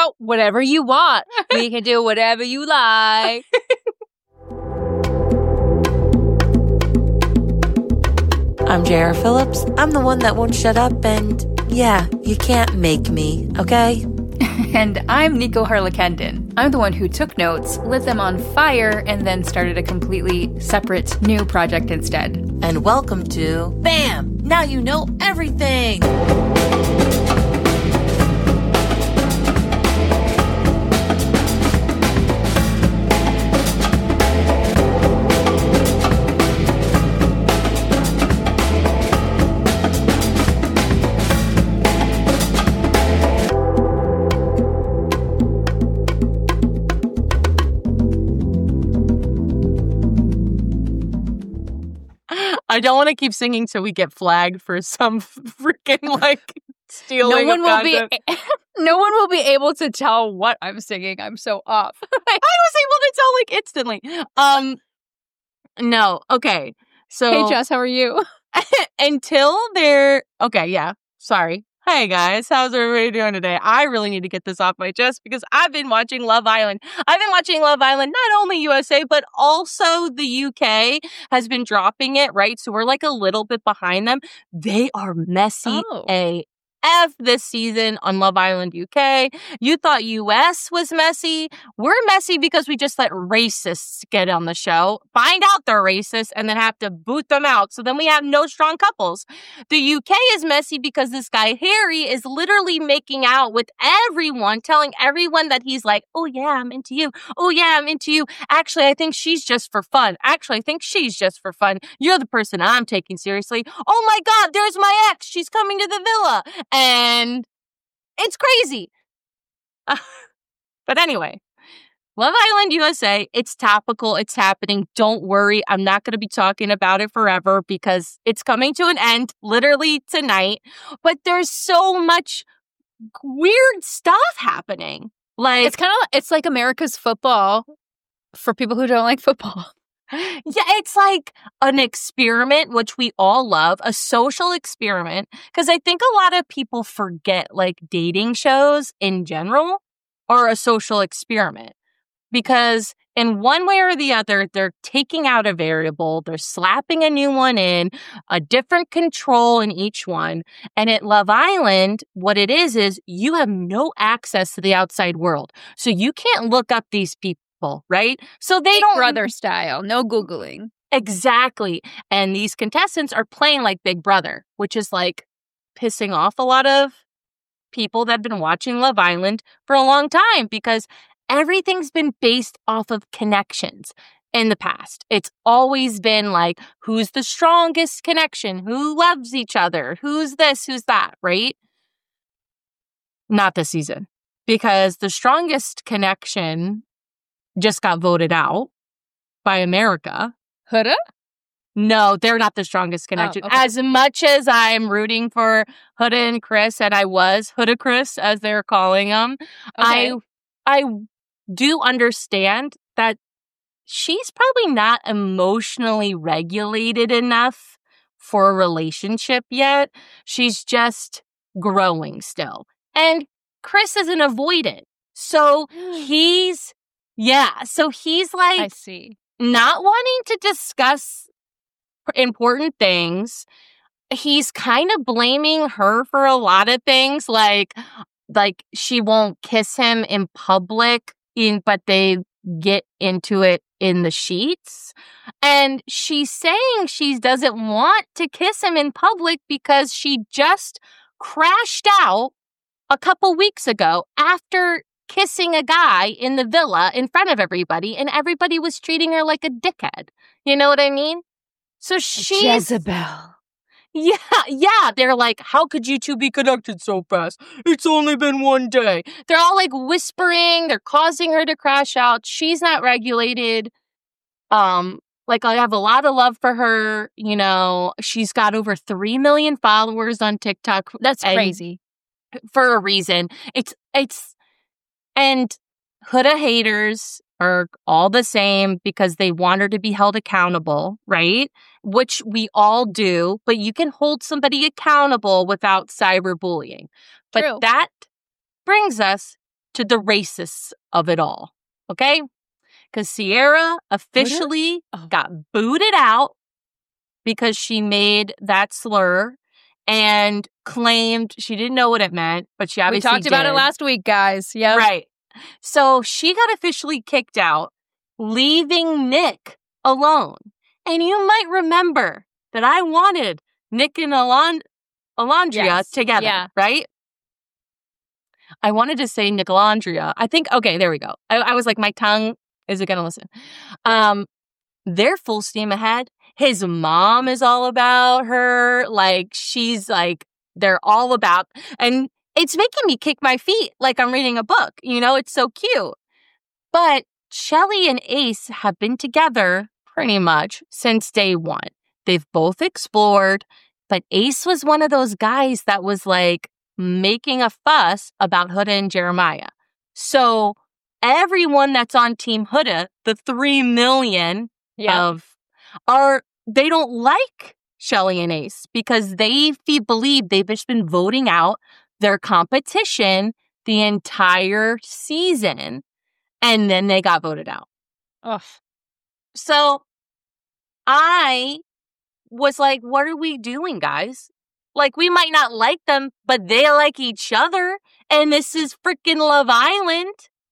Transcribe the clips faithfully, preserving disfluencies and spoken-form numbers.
out whatever you want. We can do whatever you like. I'm J R. Phillips. I'm the one that won't shut up, and yeah, you can't make me, okay? And I'm Nico Harlekenden. I'm the one who took notes, lit them on fire, and then started a completely separate new project instead. And welcome to BAM! Now you know everything! I don't want to keep singing so we get flagged for some freaking like stealing. No one of will content. be. No one will be able to tell what I'm singing. I'm so off. I was able to tell like instantly. Um, no, okay. So Hey, Jess, how are you? until they're okay, yeah. Sorry. Hey guys, how's everybody doing today? I really need to get this off my chest because I've been watching Love Island. I've been watching Love Island, not only U S A, but also the U K has been dropping it, right? So we're like a little bit behind them. They are messy Oh. A F this season on Love Island U K. You thought U S was messy. We're messy because we just let racists get on the show, find out they're racist, and then have to boot them out. So then we have no strong couples. The U K is messy because this guy, Harry, is literally making out with everyone, telling everyone that he's like, oh yeah, I'm into you. Oh yeah, I'm into you. Actually, I think she's just for fun. Actually, I think she's just for fun. You're the person I'm taking seriously. Oh my God, there's my ex. She's coming to the villa. And it's crazy. Uh, but anyway, Love Island U S A, it's topical, it's happening. Don't worry, I'm not going to be talking about it forever because it's coming to an end literally tonight. But there's so much weird stuff happening. Like It's kind of it's like America's football for people who don't like football. Yeah, it's like an experiment, which we all love, a social experiment. Because I think a lot of people forget, like, dating shows in general are a social experiment. Because in one way or the other, they're taking out a variable, they're slapping a new one in, a different control in each one. And at Love Island, what it is, is you have no access to the outside world. So you can't look up these people. Right? So they don't Brother style, no Googling. Exactly. And these contestants are playing like Big Brother, which is like pissing off a lot of people that have been watching Love Island for a long time because everything's been based off of connections in the past. It's always been like, who's the strongest connection? Who loves each other? Who's this? Who's that? Right? Not this season. Because the strongest connection just got voted out by America. Huda? No, they're not the strongest connection. Oh, okay. As much as I'm rooting for Huda and Chris, and I was Huda Chris, as they're calling them, Okay. I I do understand that she's probably not emotionally regulated enough for a relationship yet. She's just growing still. And Chris is an avoidant. So he's Yeah, so he's like I see. not wanting to discuss important things. He's kind of blaming her for a lot of things, like like she won't kiss him in public, in but they get into it in the sheets. And she's saying she doesn't want to kiss him in public because she just crashed out a couple weeks ago after kissing a guy in the villa in front of everybody, and everybody was treating her like a dickhead. You know what I mean? So she's... Jezebel. Yeah, yeah. They're like, how could you two be connected so fast? It's only been one day. They're all like whispering. They're causing her to crash out. She's not regulated. Um, like I have a lot of love for her. You know, she's got over three million followers on TikTok. That's and crazy. For a reason. It's, it's, And Huda haters are all the same because they want her to be held accountable, right? Which we all do, but you can hold somebody accountable without cyberbullying. But True. that brings us to the racists of it all. Okay? Because Sierra officially oh. got booted out because she made that slur and claimed she didn't know what it meant, but she obviously We talked did. about it last week, guys. Yeah. Right. So she got officially kicked out, leaving Nick alone. And you might remember that I wanted Nick and Alon- Alondria yes. together, yeah. right? I wanted to say Nicolandria. I think, okay, there we go. I, I was like, my tongue, is it going to listen? Um, they're full steam ahead. His mom is all about her. Like, she's like, they're all about, and it's making me kick my feet like I'm reading a book. You know, it's so cute. But Shelly and Ace have been together pretty much since day one. They've both explored, but Ace was one of those guys that was like making a fuss about Huda and Jeremiah. So everyone that's on Team Huda, the three million yeah. of, are, they don't like Shelly and Ace because they fe- believe they've just been voting out their competition the entire season. And then they got voted out. Ugh. So I was like, what are we doing, guys? Like, we might not like them, but they like each other. And this is freaking Love Island.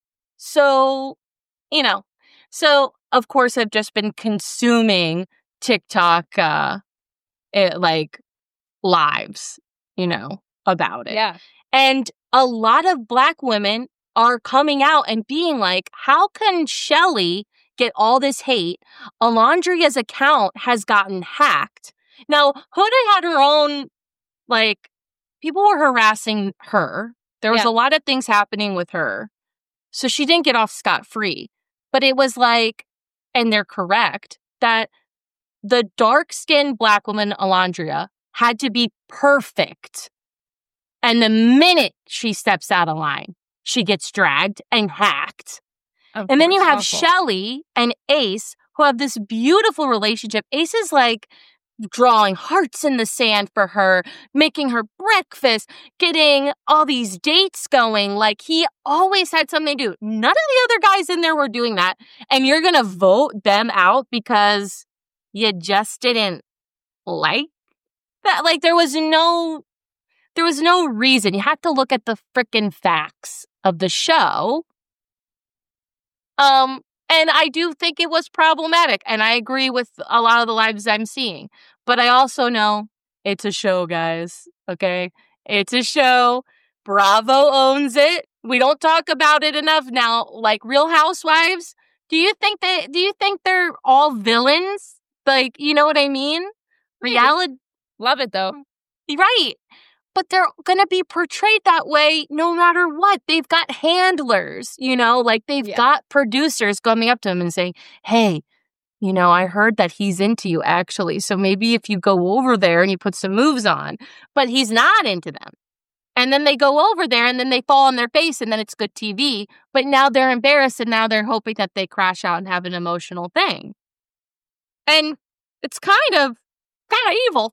So, you know. So, of course, I've just been consuming TikTok, uh, it, like, lives, you know, about it. Yeah. And a lot of Black women are coming out and being like, how can Shelly get all this hate? Alondria's account has gotten hacked. Now, Huda had her own, like, people were harassing her. There was yeah. a lot of things happening with her. So she didn't get off scot-free. But it was like, and they're correct, that the dark-skinned Black woman, Alondria, had to be perfect. And the minute she steps out of line, she gets dragged and hacked. Of and then you have awful. Shelly and Ace, who have this beautiful relationship. Ace is like drawing hearts in the sand for her, making her breakfast, getting all these dates going. Like, he always had something to do. None of the other guys in there were doing that. And you're going to vote them out because you just didn't like that. Like, there was no, there was no reason. You have to look at the frickin' facts of the show. Um, and I do think it was problematic, and I agree with a lot of the lives I'm seeing. But I also know it's a show, guys, okay? It's a show. Bravo owns it. We don't talk about it enough now. Like, Real Housewives, do you think they, do you think they're all villains? Like, you know what I mean? Reality. Love it, though. Right. But they're going to be portrayed that way no matter what. They've got handlers, you know, like they've yeah. got producers coming up to them and saying, hey, you know, I heard that he's into you, actually. So maybe if you go over there and you put some moves on, but he's not into them. And then they go over there and then they fall on their face and then it's good T V. But now they're embarrassed and now they're hoping that they crash out and have an emotional thing. And it's kind of, kind of evil.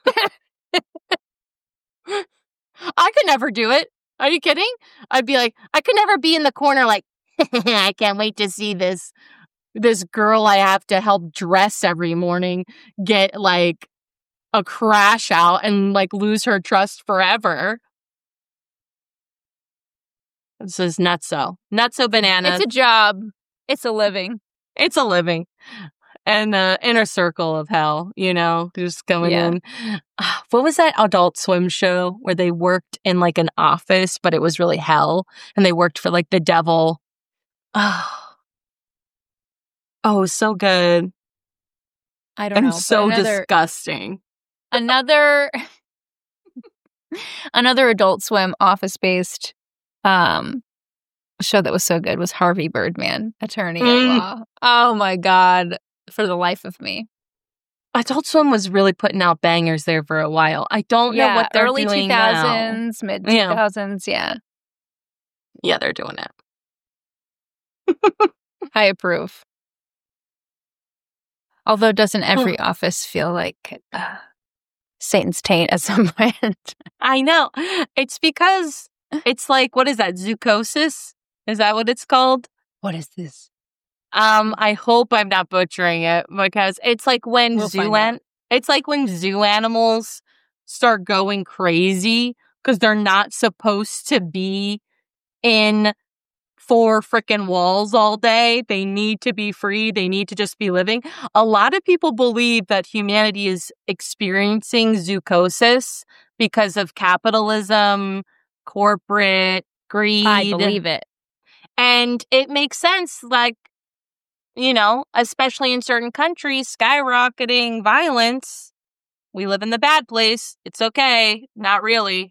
I could never do it. Are you kidding? I'd be like, I could never be in the corner like, I can't wait to see this this girl I have to help dress every morning get like a crash out and like lose her trust forever. This is nutso. Nutso bananas. It's a job. It's a living. It's a living. And the inner circle of hell, you know, just going yeah. in. What was that Adult Swim show where they worked in like an office, but it was really hell? And they worked for like the devil. Oh, oh so good. I don't and know. And so another, disgusting. Another, another Adult Swim office-based um, show that was so good was Harvey Birdman, Attorney mm. at Law. Oh my God. For the life of me. Adult Swim was really putting out bangers there for a while. I don't yeah, know what they're early doing two thousands, now. mid two thousands, yeah. yeah. Yeah, they're doing it. I approve. Although doesn't every office feel like uh, Satan's taint at some point? I know. It's because it's like, what is that, zoocosis? Is that what it's called? What is this? Um, I hope I'm not butchering it because it's like when We'll zoo find out. an- it's like when zoo animals start going crazy because they're not supposed to be in four freaking walls all day. They need to be free. They need to just be living. A lot of people believe that humanity is experiencing zoochosis because of capitalism, corporate greed. I believe it. And it makes sense, like, you know, especially in certain countries, skyrocketing violence. We live in the bad place. It's okay. Not really.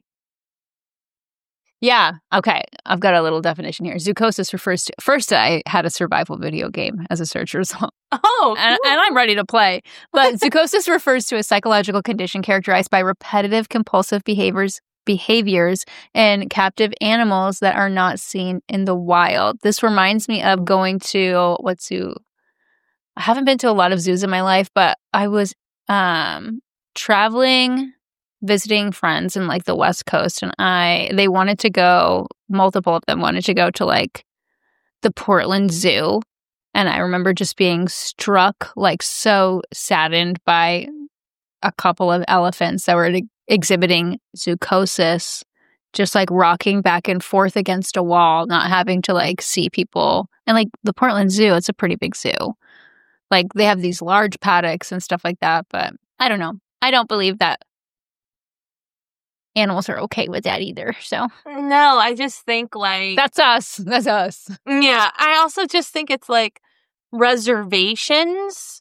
Yeah. Okay. I've got a little definition here. Zoochosis refers to, first, I had a survival video game as a search result. Oh, and, and I'm ready to play. But zoochosis refers to a psychological condition characterized by repetitive compulsive behaviors behaviors in captive animals that are not seen in the wild. This reminds me of going to what zoo? I haven't been to a lot of zoos in my life, but I was um, traveling, visiting friends in like the West Coast, and I they wanted to go. Multiple of them wanted to go to like the Portland Zoo, and I remember just being struck, like so saddened by a couple of elephants that were exhibiting zoochosis, just like rocking back and forth against a wall, not having to like see people. And like the Portland Zoo, it's a pretty big zoo. Like they have these large paddocks and stuff like that. But I don't know. I don't believe that animals are okay with that either. So no, I just think like that's us. That's us. Yeah. I also just think it's like reservations,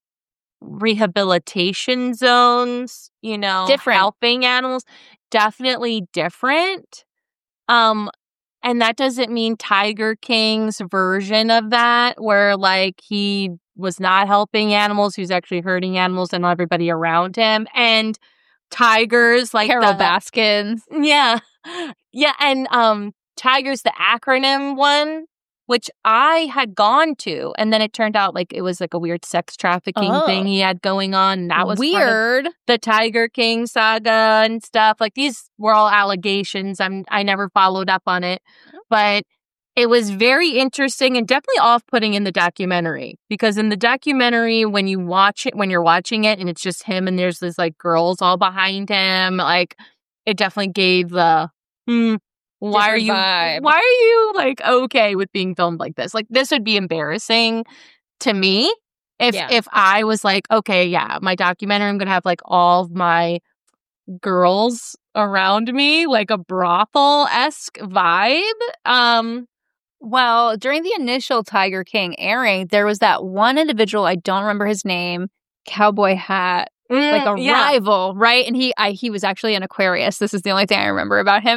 rehabilitation zones, you know, different. Helping animals, definitely different. Um, and that doesn't mean Tiger King's version of that, where like he was not helping animals, he was actually hurting animals and everybody around him. And tigers, like Carol the, Baskins. Yeah. Yeah. And um, Tiger's the acronym one, which I had gone to, and then it turned out like it was like a weird sex trafficking oh. thing he had going on. And that was weird. The Tiger King saga and stuff. Like these were all allegations. I'm I never followed up on it, but it was very interesting and definitely off-putting in the documentary, because in the documentary, when you watch it, when you're watching it, and it's just him, and there's this like girls all behind him, like it definitely gave the. Hmm, Why are you vibe. why are you like okay with being filmed like this? Like this would be embarrassing to me if yeah. if I was like, okay, yeah, my documentary, I'm gonna have like all of my girls around me, like a brothel-esque vibe. Um well, during the initial Tiger King airing, there was that one individual, I don't remember his name, cowboy hat, like a yeah. rival, right? And he I, he was actually an Aquarius. This is the only thing I remember about him.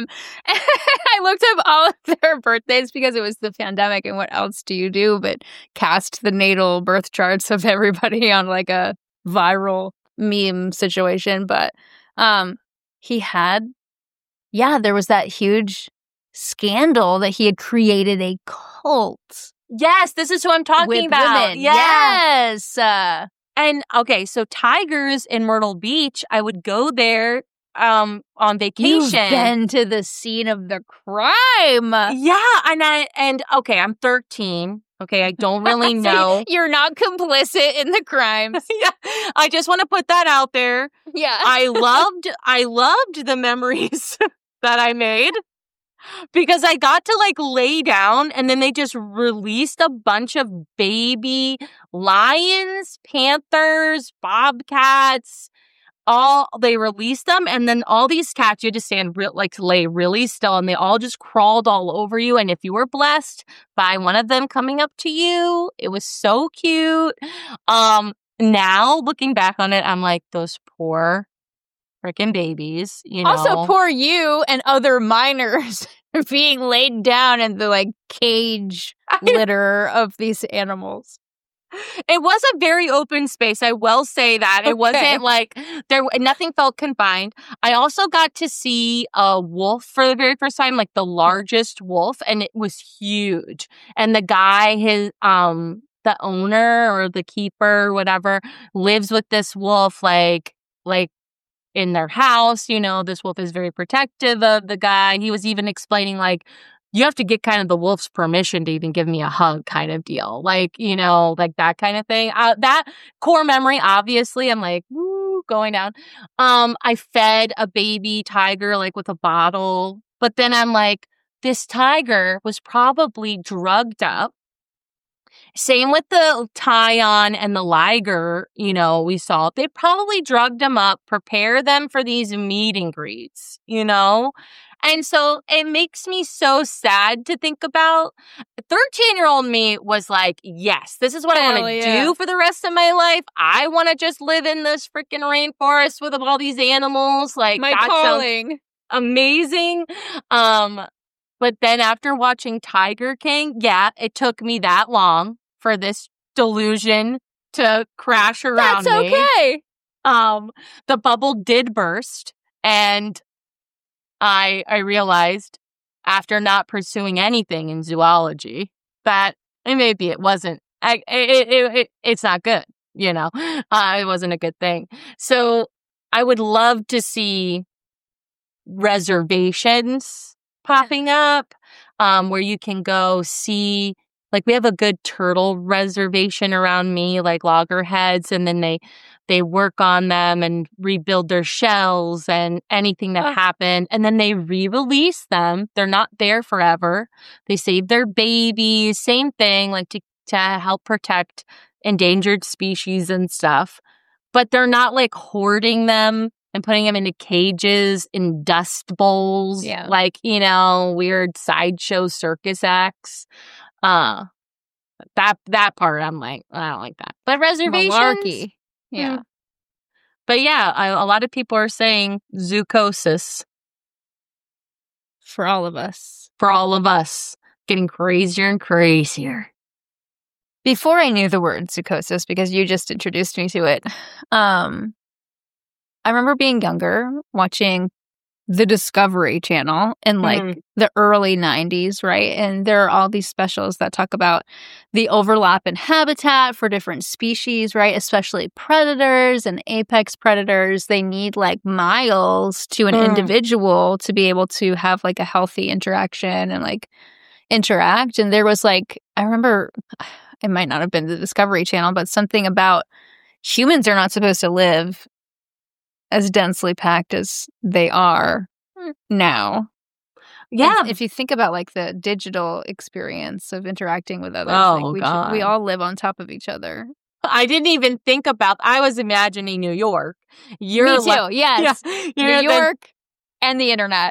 I looked up all of their birthdays because it was the pandemic, and what else do you do but cast the natal birth charts of everybody on like a viral meme situation. But um, he had, yeah, there was that huge scandal that he had created a cult. Yes, this is who I'm talking with about. Women. Yeah. Yes. Uh, And okay, so Tigers in Myrtle Beach, I would go there um on vacation. You've been to the scene of the crime. Yeah, and I and okay, I'm thirteen. Okay, I don't really know. You're not complicit in the crimes. Yeah, I just want to put that out there. Yeah. I loved I loved the memories that I made, because I got to like lay down, and then they just released a bunch of baby lions, panthers, bobcats. All they released them, and then all these cats, you had to stand real, like lay really still, and they all just crawled all over you. And if you were blessed by one of them coming up to you, it was so cute. Um, now looking back on it, I'm like, those poor freaking babies. You know, also poor you and other minors being laid down in the like cage litter of these animals. It was a very open space. I will say that. Okay. It wasn't like there, nothing felt confined. I also got to see a wolf for the very first time, like the largest wolf, and it was huge. And the guy, his, um, the owner or the keeper, whatever, lives with this wolf, like, like, in their house. You know, this wolf is very protective of the guy. He was even explaining, like, you have to get kind of the wolf's permission to even give me a hug kind of deal. Like, you know, like that kind of thing. Uh, that core memory, obviously, I'm like, woo, going down. Um, I fed a baby tiger like with a bottle. But then I'm like, this tiger was probably drugged up. Same with the Tyon and the Liger, you know, we saw. They probably drugged them up, prepare them for these meet and greets, you know? And so it makes me so sad to think about. thirteen-year-old me was like, yes, this is what Hell I want to yeah. do for the rest of my life. I want to just live in this freaking rainforest with all these animals. Like, my that calling. Amazing. Um, but then after watching Tiger King, yeah, it took me that long for this delusion to crash around That's me. okay. Um, the bubble did burst, and I I realized after not pursuing anything in zoology that maybe it wasn't. I, it, it, it, it's not good, you know. Uh, it wasn't a good thing. So I would love to see reservations popping up, um, where you can go see. Like, we have a good turtle reservation around me, like loggerheads, and then they they work on them and rebuild their shells and anything that oh. happened. And then they re-release them. They're not there forever. They save their babies. Same thing, like to, to help protect endangered species and stuff. But they're not like hoarding them and putting them into cages in dust bowls. Yeah. Like, you know, weird sideshow circus acts. Uh, that that part, I'm like, I don't like that. But reservations. Malarkey. Yeah. Mm. But yeah, I, a lot of people are saying zoocosis. For all of us. For all of us. Getting crazier and crazier. Before I knew the word zoocosis, because you just introduced me to it, um, I remember being younger, watching the Discovery Channel in like mm. the early nineties, right? And there are all these specials that talk about the overlap in habitat for different species, right? Especially predators and apex predators. They need like miles to an mm. individual to be able to have like a healthy interaction and like interact. And there was like, I remember, it might not have been the Discovery Channel, but something about humans are not supposed to live as densely packed as they are now. Yeah. And if you think about like the digital experience of interacting with others, oh, like we, God. we all live on top of each other. I didn't even think about, I was imagining New York. You're Me too, like, yes. Yeah, New York the, and the internet.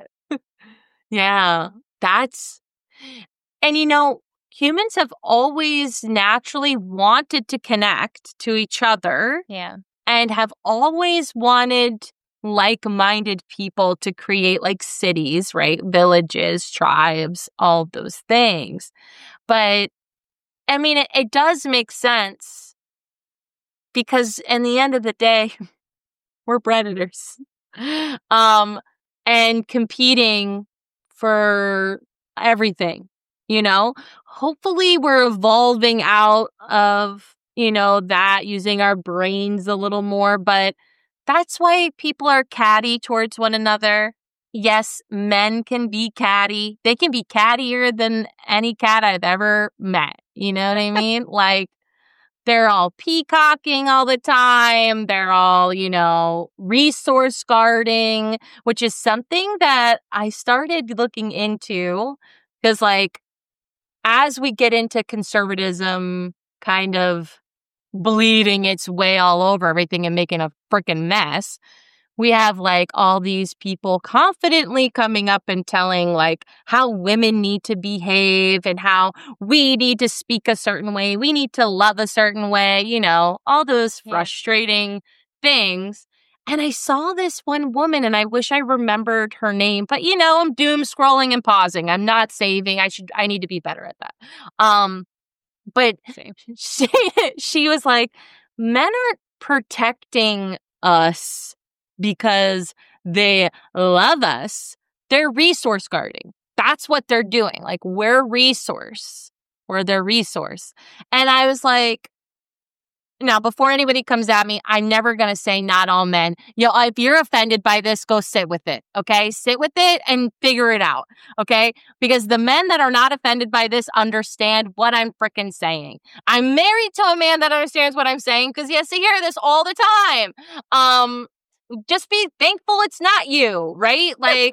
Yeah, that's, and you know, humans have always naturally wanted to connect to each other. Yeah. And have always wanted like-minded people to create like cities, right? Villages, tribes, all of those things. But I mean, it, it does make sense because in the end of the day, we're predators. Um, and competing for everything, you know? Hopefully we're evolving out of, you know, that, using our brains a little more, but that's why people are catty towards one another. Yes, men can be catty. They can be cattier than any cat I've ever met. You know what I mean? Like, they're all peacocking all the time. They're all, you know, resource guarding, which is something that I started looking into because, like, as we get into conservatism kind of bleeding its way all over everything and making a freaking mess, we have like all these people confidently coming up and telling like how women need to behave and how we need to speak a certain way, we need to love a certain way, you know, all those frustrating yeah. things. And I saw this one woman and I wish I remembered her name, but you know, I'm doom scrolling and pausing. I'm not saving. I should, I need to be better at that. Um, But she, she was like, men aren't protecting us because they love us. They're resource guarding. That's what they're doing. Like, we're resource. We're their resource. And I was like, now, before anybody comes at me, I'm never going to say not all men. You know, if you're offended by this, go sit with it, okay? Sit with it and figure it out, okay? Because the men that are not offended by this understand what I'm freaking saying. I'm married to a man that understands what I'm saying because he has to hear this all the time. Um, just be thankful it's not you, right? Like,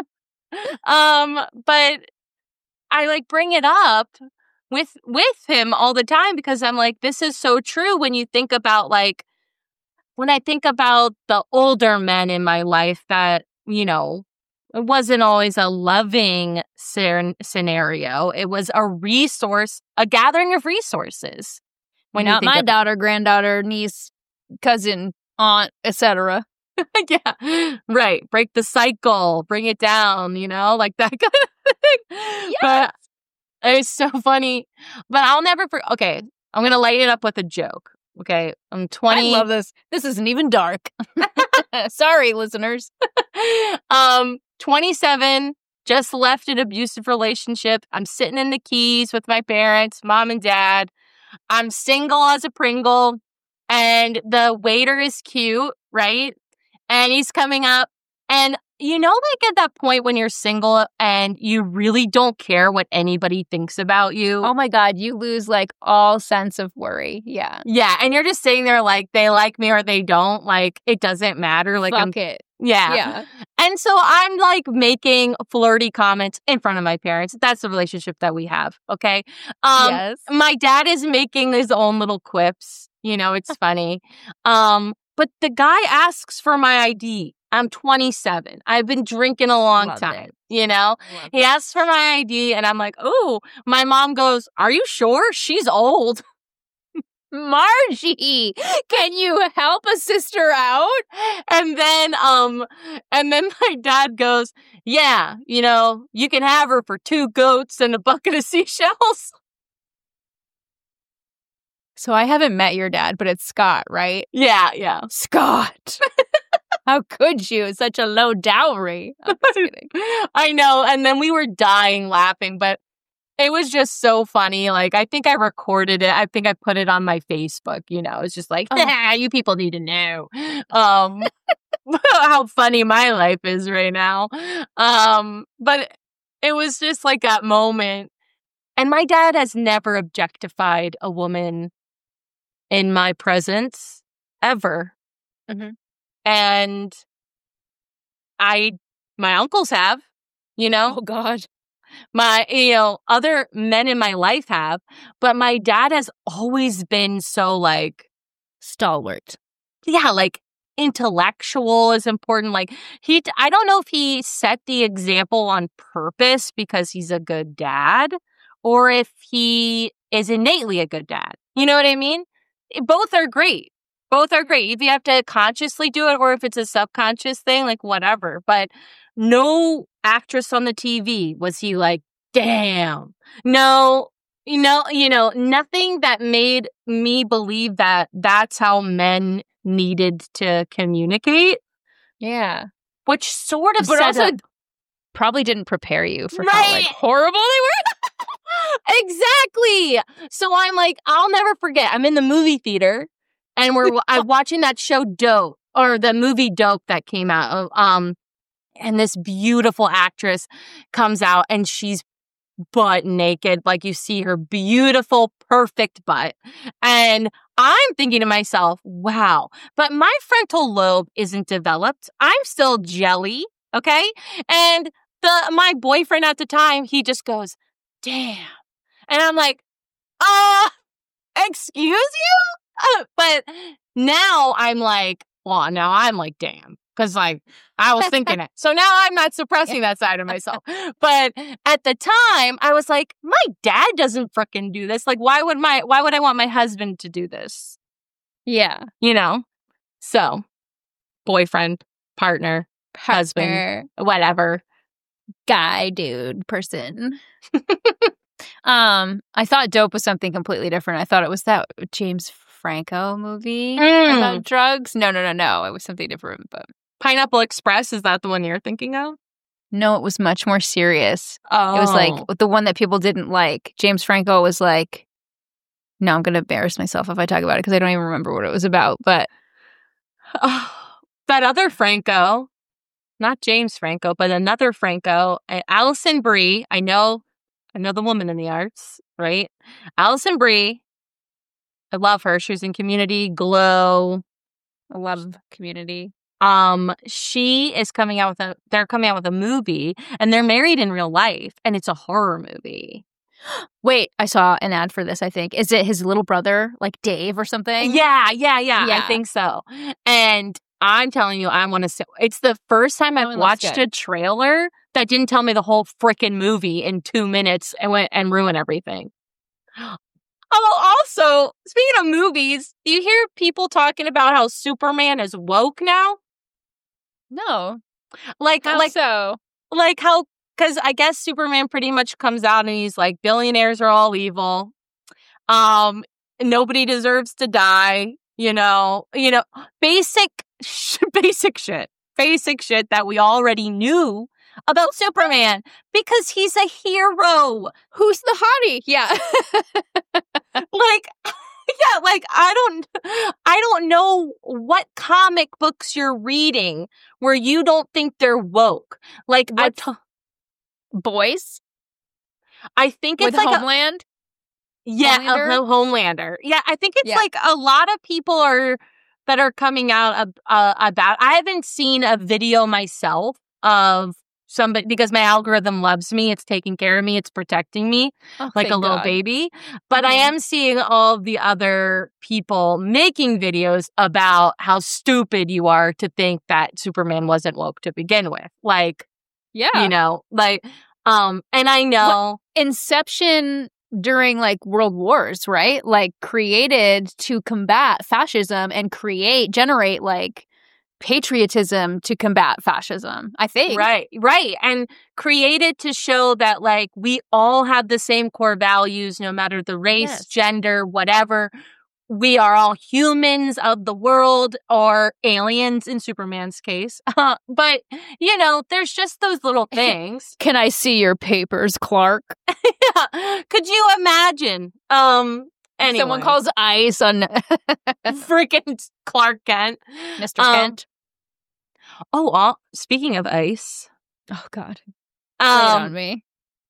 um, but I like bring it up with with him all the time because I'm like, this is so true when you think about like, when I think about the older men in my life that, you know, it wasn't always a loving ser- scenario. It was a resource, a gathering of resources. When Not my daughter, granddaughter, niece, cousin, aunt, et cetera. Yeah, right. Break the cycle, bring it down, you know, like that kind of thing. Yes. But it's so funny. But I'll never forget. Okay, I'm going to light it up with a joke. Okay, I'm twenty. I love this. This isn't even dark. Sorry, listeners. um, twenty-seven, just left an abusive relationship. I'm sitting in the Keys with my parents, mom and dad. I'm single as a Pringle. And the waiter is cute, right? And he's coming up. And you know, like at that point when you're single and you really don't care what anybody thinks about you. Oh my God, you lose like all sense of worry. Yeah. Yeah. And you're just sitting there like they like me or they don't. Like it doesn't matter. Like Fuck I'm, it. Yeah. Yeah. And so I'm like making flirty comments in front of my parents. That's the relationship that we have. Okay. Um, yes. My dad is making his own little quips. You know, it's funny. Um, but the guy asks for my I D. I'm twenty-seven. I've been drinking a long Love time, it. you know? Love he asks for my I D and I'm like, oh, my mom goes, are you sure? She's old. Margie, can you help a sister out? And then, um, and then my dad goes, yeah, you know, you can have her for two goats and a bucket of seashells. So I haven't met your dad, but it's Scott, right? Yeah, yeah. Scott. How could you? It's such a low dowry. I'm just kidding. I know. And then we were dying laughing, but it was just so funny. Like, I think I recorded it. I think I put it on my Facebook, you know. It's just like, oh. Nah, you people need to know um, how funny my life is right now. Um, but it was just like that moment. And my dad has never objectified a woman in my presence, ever. Mm-hmm. And I, my uncles have, you know. Oh, God. My, you know, other men in my life have, but my dad has always been so like stalwart. Yeah, like intellectual is important. Like he, I don't know if he set the example on purpose because he's a good dad or if he is innately a good dad. You know what I mean? Both are great. Both are great. If you have to consciously do it or if it's a subconscious thing, like whatever. But no actress on the T V was he like, damn. No, you know, you know, nothing that made me believe that that's how men needed to communicate. Yeah. Which sort of but set also up, probably didn't prepare you for right. how like horrible they were. Exactly. So I'm like, I'll never forget. I'm in the movie theater and we're I'm watching that show Dope or the movie Dope that came out. Um, and this beautiful actress comes out and she's butt naked. Like you see her beautiful, perfect butt. And I'm thinking to myself, wow, but my frontal lobe isn't developed. I'm still jelly. Okay. And the, my boyfriend at the time, he just goes, damn. And I'm like, uh, excuse you? Uh, but now I'm like, well, now I'm like, damn. Because, like, I was thinking it. So now I'm not suppressing that side of myself. But at the time, I was like, my dad doesn't frickin' do this. Like, why would my, why would I want my husband to do this? Yeah. You know? So, boyfriend, partner, Partner. husband, whatever. Guy, dude, person. um, I thought Dope was something completely different. I thought it was that James Franco movie Mm. about drugs. No, no, no, no. It was something different, but Pineapple Express, is that the one you're thinking of? no, it was much more serious. Oh. It was like the one that people didn't like. James Franco was like No, I'm going to embarrass myself if I talk about it because I don't even remember what it was about. But oh, that other Franco, not James Franco, but another Franco, uh, Alison Brie. I know, I know the woman in the arts, right? Alison Brie. I love her. She was in Community, Glow. I love Community. Um, she is coming out with a. They're coming out with a movie, and they're married in real life, and it's a horror movie. Wait, I saw an ad for this, I think. Is it his little brother, like Dave or something? Yeah, yeah, yeah, Yeah. I think so. And I'm telling you, I want to see. It's the first time That I've one looks watched good. a trailer that didn't tell me the whole freaking movie in two minutes and went and ruin everything. Oh, also, speaking of movies, do you hear people talking about how Superman is woke now? No. Like, How like, so? like how? Because I guess Superman pretty much comes out and he's like, billionaires are all evil. Um, nobody deserves to die. You know, you know, basic, sh- basic shit, basic shit that we already knew about Superman because he's a hero. Who's the hottie? Yeah. Like, yeah, like I don't, I don't know what comic books you're reading where you don't think they're woke. Like, I, What? t- Boys I think it's with like a, Homeland? yeah, Homelander? a, a Homelander. Yeah, I think it's Yeah. like a lot of people are that are coming out ab- uh, about. I haven't seen a video myself of somebody because my algorithm loves me. It's taking care of me. It's protecting me Oh, like a thank little God. baby. But I Mhm. am seeing all of the other people making videos about how stupid you are to think that Superman wasn't woke to begin with. Like, Yeah. you know, like, um, and I know. Inception during like world wars, right? Like created to combat fascism and create, generate like patriotism to combat fascism, I think. Right, right. And created to show that, like, we all have the same core values, no matter the race, Yes. gender, whatever. We are all humans of the world or aliens in Superman's case. Uh, but, you know, there's just those little things. Can I see your papers, Clark? Could you imagine? Um, anyway. Someone calls ICE on freaking Clark Kent. Mister Um, Kent. Oh, uh, speaking of ice. Oh, God. Lay it on Um, me.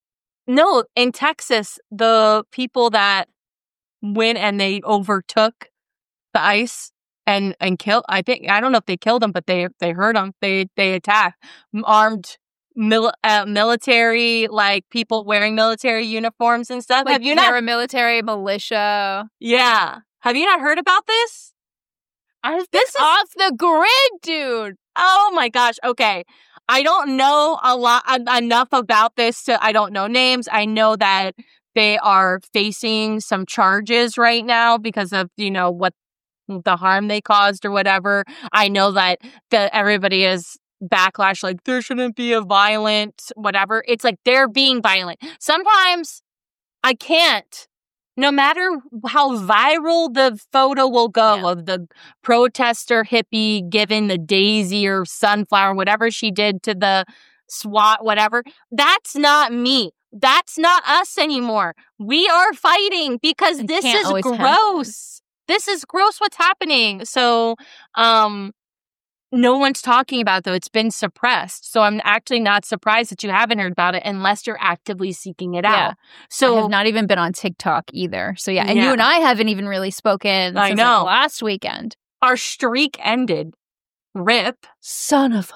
no, in Texas, the people that went and they overtook the ice and and killed. I think I don't know if they killed them, but they they hurt them. They they attacked armed mil- uh, military, like people wearing military uniforms and stuff. Like Have you not? paramilitary militia. Yeah. Have you not heard about this? This is Off the grid, dude. oh my gosh. Okay. I don't know a lot en- enough about this to I don't know names. I know that they are facing some charges right now because of, you know, what the harm they caused or whatever. I know that the everybody is backlash like there shouldn't be a violent whatever. It's like they're being violent. Sometimes I can't. No matter how viral the photo will go Yeah. of the protester hippie giving the daisy or sunflower, whatever she did to the SWAT, whatever, that's not me. That's not us anymore. We are fighting because It this can't is always happen. gross. This is gross what's happening. So, um, no one's talking about it, though. It's been suppressed. So I'm actually not surprised that you haven't heard about it unless you're actively seeking it Yeah. out. So I have not even been on TikTok either. So yeah, and you Yeah. and I haven't even really spoken I since know. like last weekend. our streak ended. Rip. Son of a...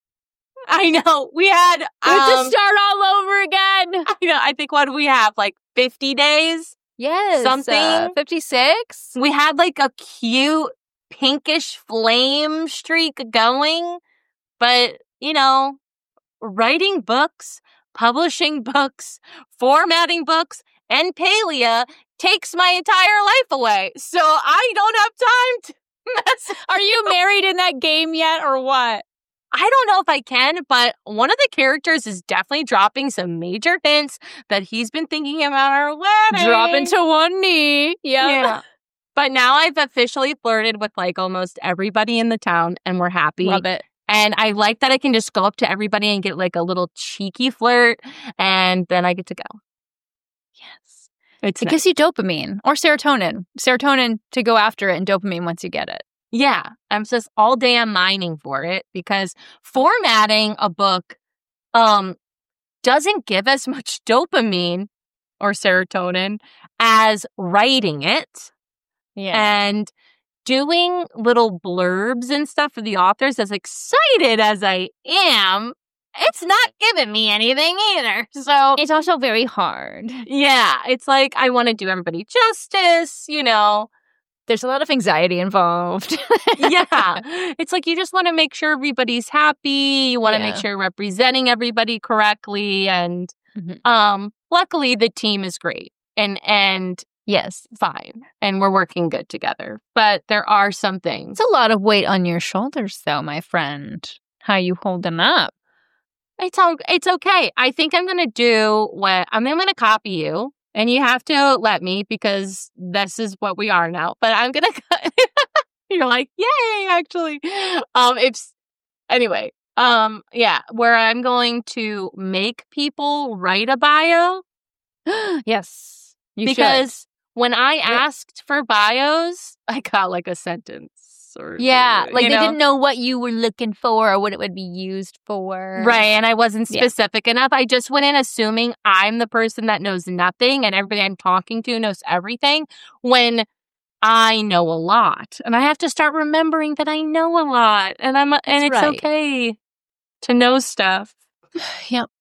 I know. We had We have um, to start all over again. I know, I think what do we have? Like fifty days? Yes. Something. Uh, fifty-six? We had like a cute pinkish flame streak going, but you know, writing books, publishing books, formatting books, and Palia takes my entire life away. So I don't have time to mess. Are you married in that game yet or what? I don't know if I can, but one of the characters is definitely dropping some major hints that he's been thinking about our wedding. Dropping to one knee. Yep. Yeah. But now I've officially flirted with like almost everybody in the town and we're happy. Love it. And I like that I can just go up to everybody and get like a little cheeky flirt and then I get to go. Yes. It's it nice. gives you dopamine or serotonin. Serotonin to go after it and dopamine once you get it. Yeah. I'm just all day I'm mining for it because formatting a book um, doesn't give as much dopamine or serotonin as writing it. Yeah. And doing little blurbs and stuff for the authors, as excited as I am, it's not giving me anything either. So It's also very hard. yeah, it's like I want to do everybody justice, you know. There's a lot of anxiety involved. Yeah. It's like you just want to make sure everybody's happy. You want to Yeah. make sure you're representing everybody correctly. And Mhm. um, luckily the team is great and and Yes. fine. And we're working good together. But there are some things. It's a lot of weight on your shoulders, though, my friend. How you hold them up. It's all, it's okay. I think I'm going to do what I'm, I'm going to copy you and you have to let me because this is what we are now. But I'm going to, you're like, yay, actually. Um, it's, anyway, um, yeah, where I'm going to make people write a bio Yes. You because when I Yep. asked for bios, I got like a sentence. Or, Yeah, like you they know? didn't know what you were looking for or what it would be used for. Right, and I wasn't Yeah. specific enough. I just went in assuming I'm the person that knows nothing and everybody I'm talking to knows everything when I know a lot. And I have to start remembering that I know a lot and I'm and That's it's right. okay to know stuff. Yep.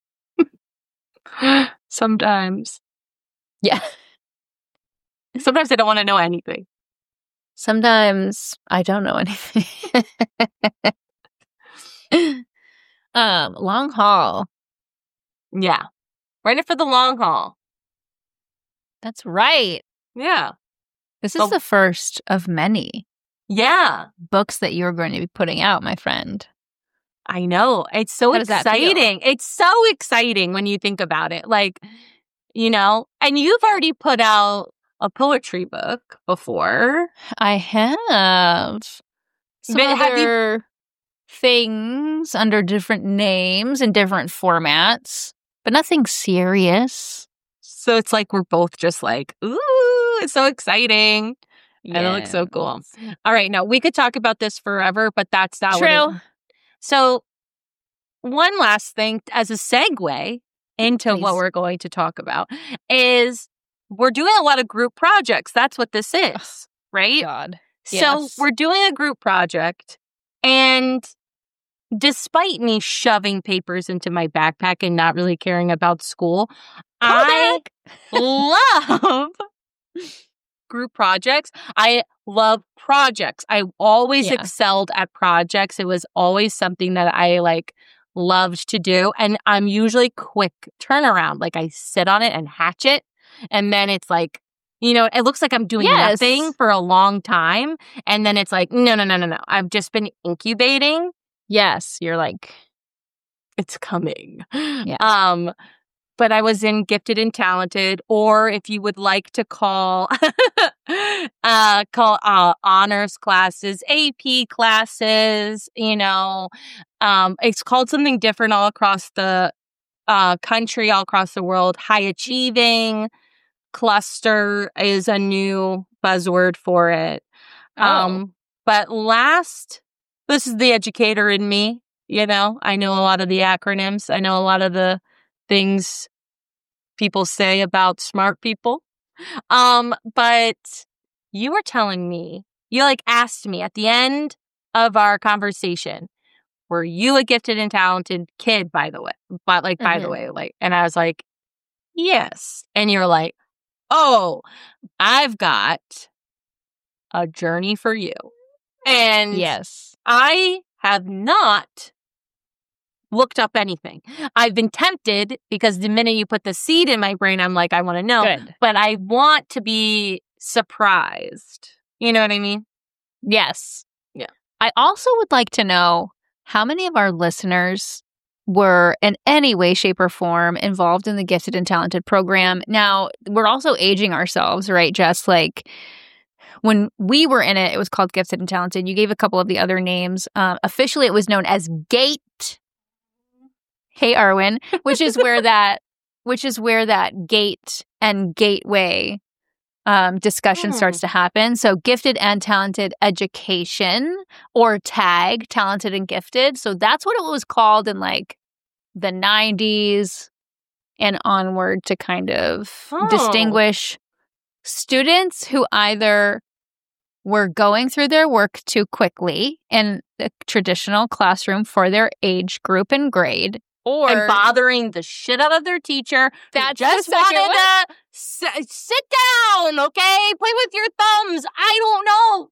Sometimes. Yeah. Sometimes I don't want to know anything. Sometimes I don't know anything. um, long haul. Yeah. We're in it for the long haul. That's right. Yeah. This is Well- the first of many Yeah. books that you're going to be putting out, my friend. I know. It's so How does that feel? exciting. It's so exciting when you think about it. Like, you know, and you've already put out a poetry book before. I have some But have you- other things under different names and different formats, but nothing serious. So it's like we're both just like, ooh, it's so exciting. And it looks so cool. All right. Now, we could talk about this forever, but that's not what True. it, So, one last thing as a segue into what Please. we're going to talk about is we're doing a lot of group projects. That's what this is, right? God. So Yes. we're doing a group project, and despite me shoving papers into my backpack and not really caring about school, I love group projects. I love projects. I always Yeah. excelled at projects. It was always something that I like loved to do. And I'm usually quick turnaround. Like I sit on it and hatch it. And then it's like, you know, it looks like I'm doing Yes. nothing for a long time. And then it's like, no, no, no, no, no. I've just been incubating. Yes, you're like, It's coming. Yeah. Um, but I was in Gifted and Talented, or if you would like to call, uh, call uh, honors classes, A P classes. You know, um, it's called something different all across the uh, country, all across the world. High achieving cluster is a new buzzword for it. Oh. Um, but last, this is the educator in me. You know, I know a lot of the acronyms. I know a lot of the things people say about smart people. Um, but you were telling me, you like asked me at the end of our conversation, were you a gifted and talented kid, by the way? But like, by the Mhm. way, like, and I was like, yes. And you were like, oh, I've got a journey for you. And yes. I have not looked up anything. I've been tempted because the minute you put the seed in my brain, I'm like, I want to know. Good. But I want to be surprised. You know what I mean? Yes. Yeah. I also would like to know how many of our listeners were in any way, shape, or form involved in the Gifted and Talented program. Now, we're also aging ourselves, right? Just like when we were in it, it was called Gifted and Talented. You gave a couple of the other names. Uh, officially, it was known as GATE. Hey, Arwen, which is where that, which is where that GATE and gateway um, discussion Hmm. starts to happen. So gifted and talented education, or TAG, talented and gifted. So that's what it was called in like the nineties and onward, to kind of Oh. distinguish students who either were going through their work too quickly in the traditional classroom for their age group and grade, or And bothering the shit out of their teacher. who That's the just second wanted one. to s- sit down, okay? Play with your thumbs. I don't know.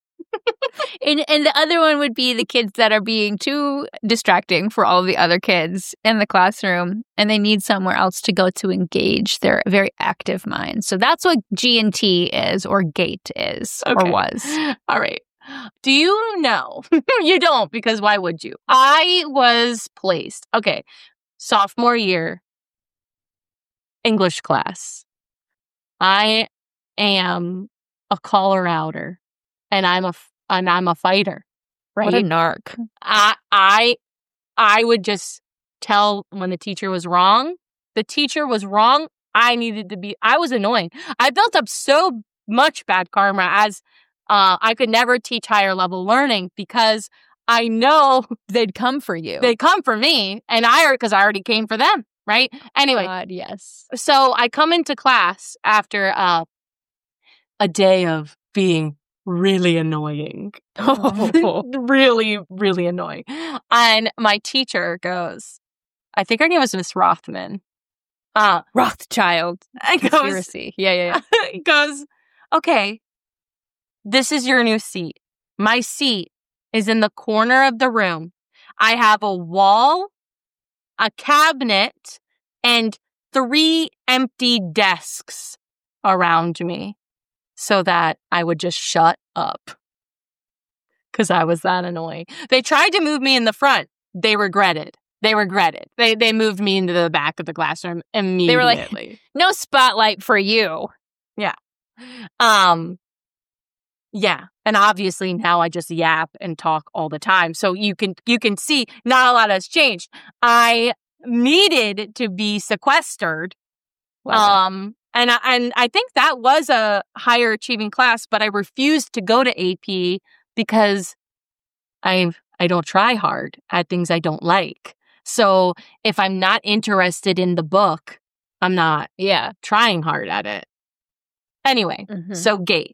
and, and the other one would be the kids that are being too distracting for all of the other kids in the classroom, and they need somewhere else to go to engage their very active minds. So that's what G and T is, or GATE is, Okay. or was. All right. Do you know? You don't, because why would you? I was placed. Okay. Sophomore year, English class. I am a caller outer, and I'm a f- and I'm a fighter. Right. What a narc. I I I would just tell when the teacher was wrong. The teacher was wrong. I needed to be. I was annoying. I built up so much bad karma as uh, I could never teach higher level learning, because I know They'd come for you. they come for me, and I because I already came for them. Right. Anyway, God, yes. so I come into class after uh, a day of being really annoying. Oh. really, really annoying. And my teacher goes, I think her name was Miss Rothman. Uh, Rothschild I goes, conspiracy. Yeah, yeah, yeah. goes, okay, this is your new seat. My seat is in the corner of the room. I have a wall, a cabinet, and three empty desks around me, so that I would just shut up, because I was that annoying. They tried to move me in the front. They regretted. They regretted. They they moved me into the back of the classroom immediately. They were like, no spotlight for you. um, yeah. And obviously now I just yap and talk all the time. So you can you can see not a lot has changed. I needed to be sequestered. Wow. Um, and I, and I think that was a higher achieving class, but I refused to go to A P because I I don't try hard at things I don't like. So if I'm not interested in the book, I'm not yeah. trying hard at it. Anyway, Mhm. so GATE.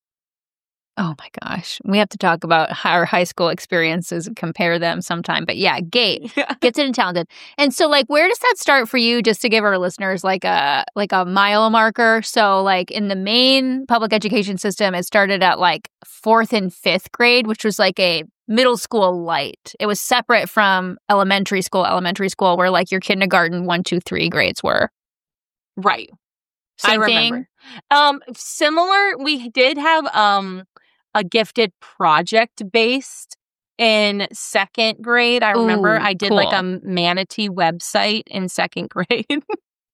Oh my gosh. We have to talk about our high school experiences and compare them sometime. But yeah, GATE, gifted and talented. And so like where does that start for you, just to give our listeners like a like a mile marker? So like in the main public education system, it started at like fourth and fifth grade, which was like a middle school light. It was separate from elementary school, elementary school, where like your kindergarten one, two, three grades were. Right. Same I thing. remember. Um, similar, we did have um a gifted project based in second grade. I remember Ooh, I did like cool. a manatee website in second grade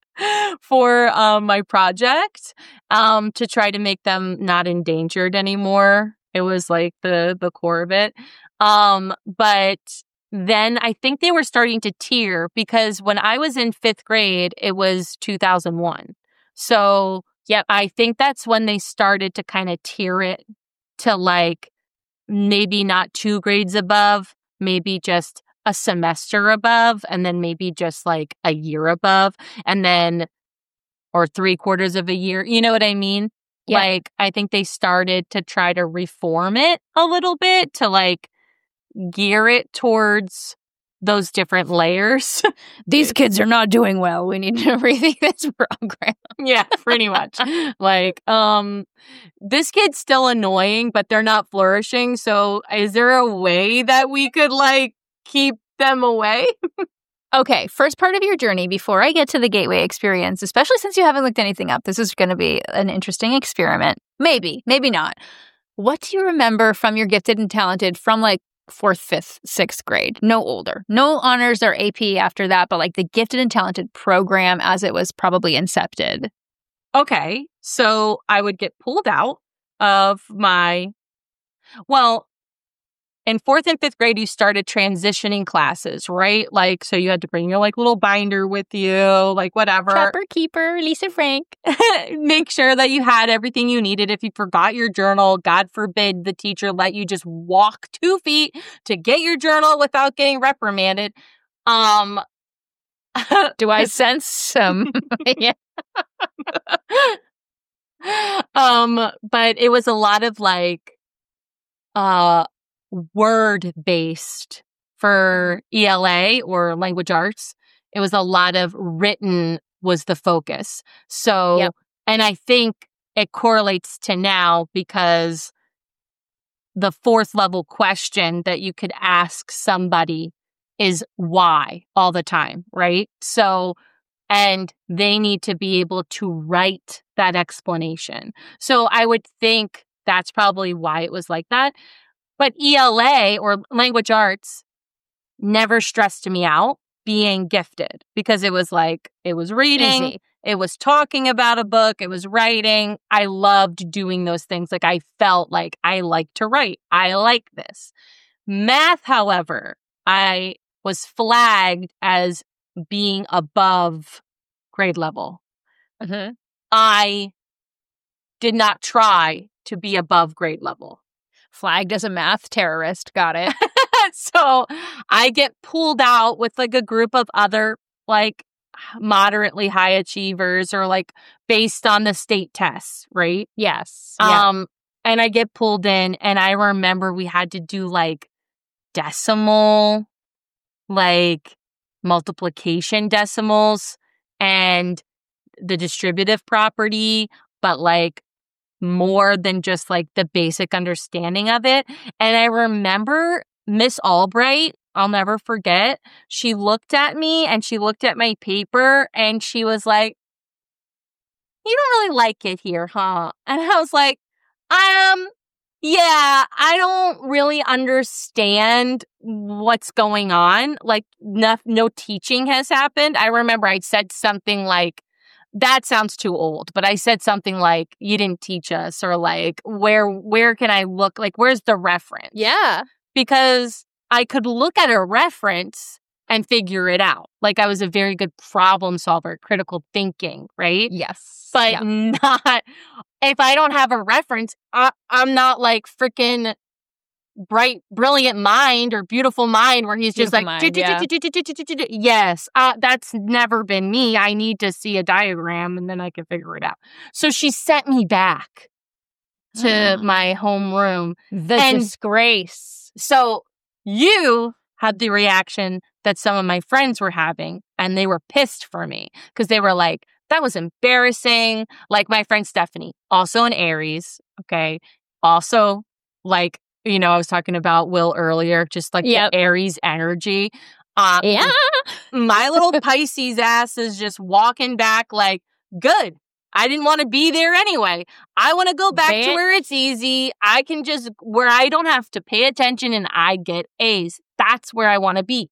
for um my project um to try to make them not endangered anymore. It was like the the core of it. Um, but then I think they were starting to tier, because when I was in fifth grade, it was two thousand one. So, yeah, I think that's when they started to kind of tier it to like maybe not two grades above, maybe just a semester above, and then maybe just like a year above, and then or three quarters of a year. You know what I mean? Yeah. Like, I think they started to try to reform it a little bit to like gear it towards those different layers. These kids are not doing well. We need to rethink this program. Yeah, pretty much. Like, um, this kid's still annoying, but they're not flourishing. So is there a way that we could like keep them away? Okay, first part of your journey, before I get to the gateway experience, especially since you haven't looked anything up, this is going to be an interesting experiment. Maybe, maybe not. What do you remember from your gifted and talented from like fourth, fifth, sixth grade? No older. No honors or A P after that, but like the gifted and talented program as it was probably incepted. Okay, so I would get pulled out of my, well, in fourth and fifth grade, you started transitioning classes, right? Like, so you had to bring your like little binder with you, like whatever. Trapper Keeper, Lisa Frank. Make sure that you had everything you needed. If you forgot your journal, God forbid the teacher let you just walk two feet to get your journal without getting reprimanded. Um, Do I sense some? Yeah. um, but it was a lot of like uh word based for E L A or language arts. It was a lot of written was the focus. So, Yep. and I think it correlates to now because the fourth level question that you could ask somebody is why all the time, right? So, and they need to be able to write that explanation. So I would think that's probably why it was like that. But E L A or language arts never stressed me out being gifted because it was like, it was reading, Easy. it was talking about a book, it was writing. I loved doing those things. Like I felt like I like to write. I like this. Math, however, I was flagged as being above grade level. Mm-hmm. I did not try to be above grade level. Flagged as a math terrorist. Got it. So I get pulled out with like a group of other like moderately high achievers or like based on the state tests, right? Yes. Yeah. Um, and I get pulled in and I remember we had to do like decimal, like multiplication decimals and the distributive property, but like more than just like the basic understanding of it. And I remember Miss Albright, I'll never forget, she looked at me and she looked at my paper and she was like, "You don't really like it here, huh?" And I was like, um, yeah, I don't really understand what's going on. Like, no, no teaching has happened. I remember I said something like, that sounds too old, but I said something like, you didn't teach us, or like, where, where can I look? Like, where's the reference? Yeah. Because I could look at a reference and figure it out. Like, I was a very good problem solver, critical thinking, right? Yes. But Yeah. not, if I don't have a reference, I, I'm not like freaking bright, brilliant mind or beautiful mind where he's just Beautiful like, mind, yeah. yes, uh, that's never been me. I need to see a diagram and then I can figure it out. So she sent me back to my homeroom. The And- disgrace. So you had the reaction that some of my friends were having, and they were pissed for me because they were like, that was embarrassing. Like my friend Stephanie, also an Aries, okay? Also, like, you know, I was talking about Will earlier, just like Yep. the Aries energy. Um, Yeah. My little Pisces ass is just walking back like, good. I didn't want to be there anyway. I want to go back to Ban- where it's easy. I can just, where I don't have to pay attention and I get A's. That's where I want to be.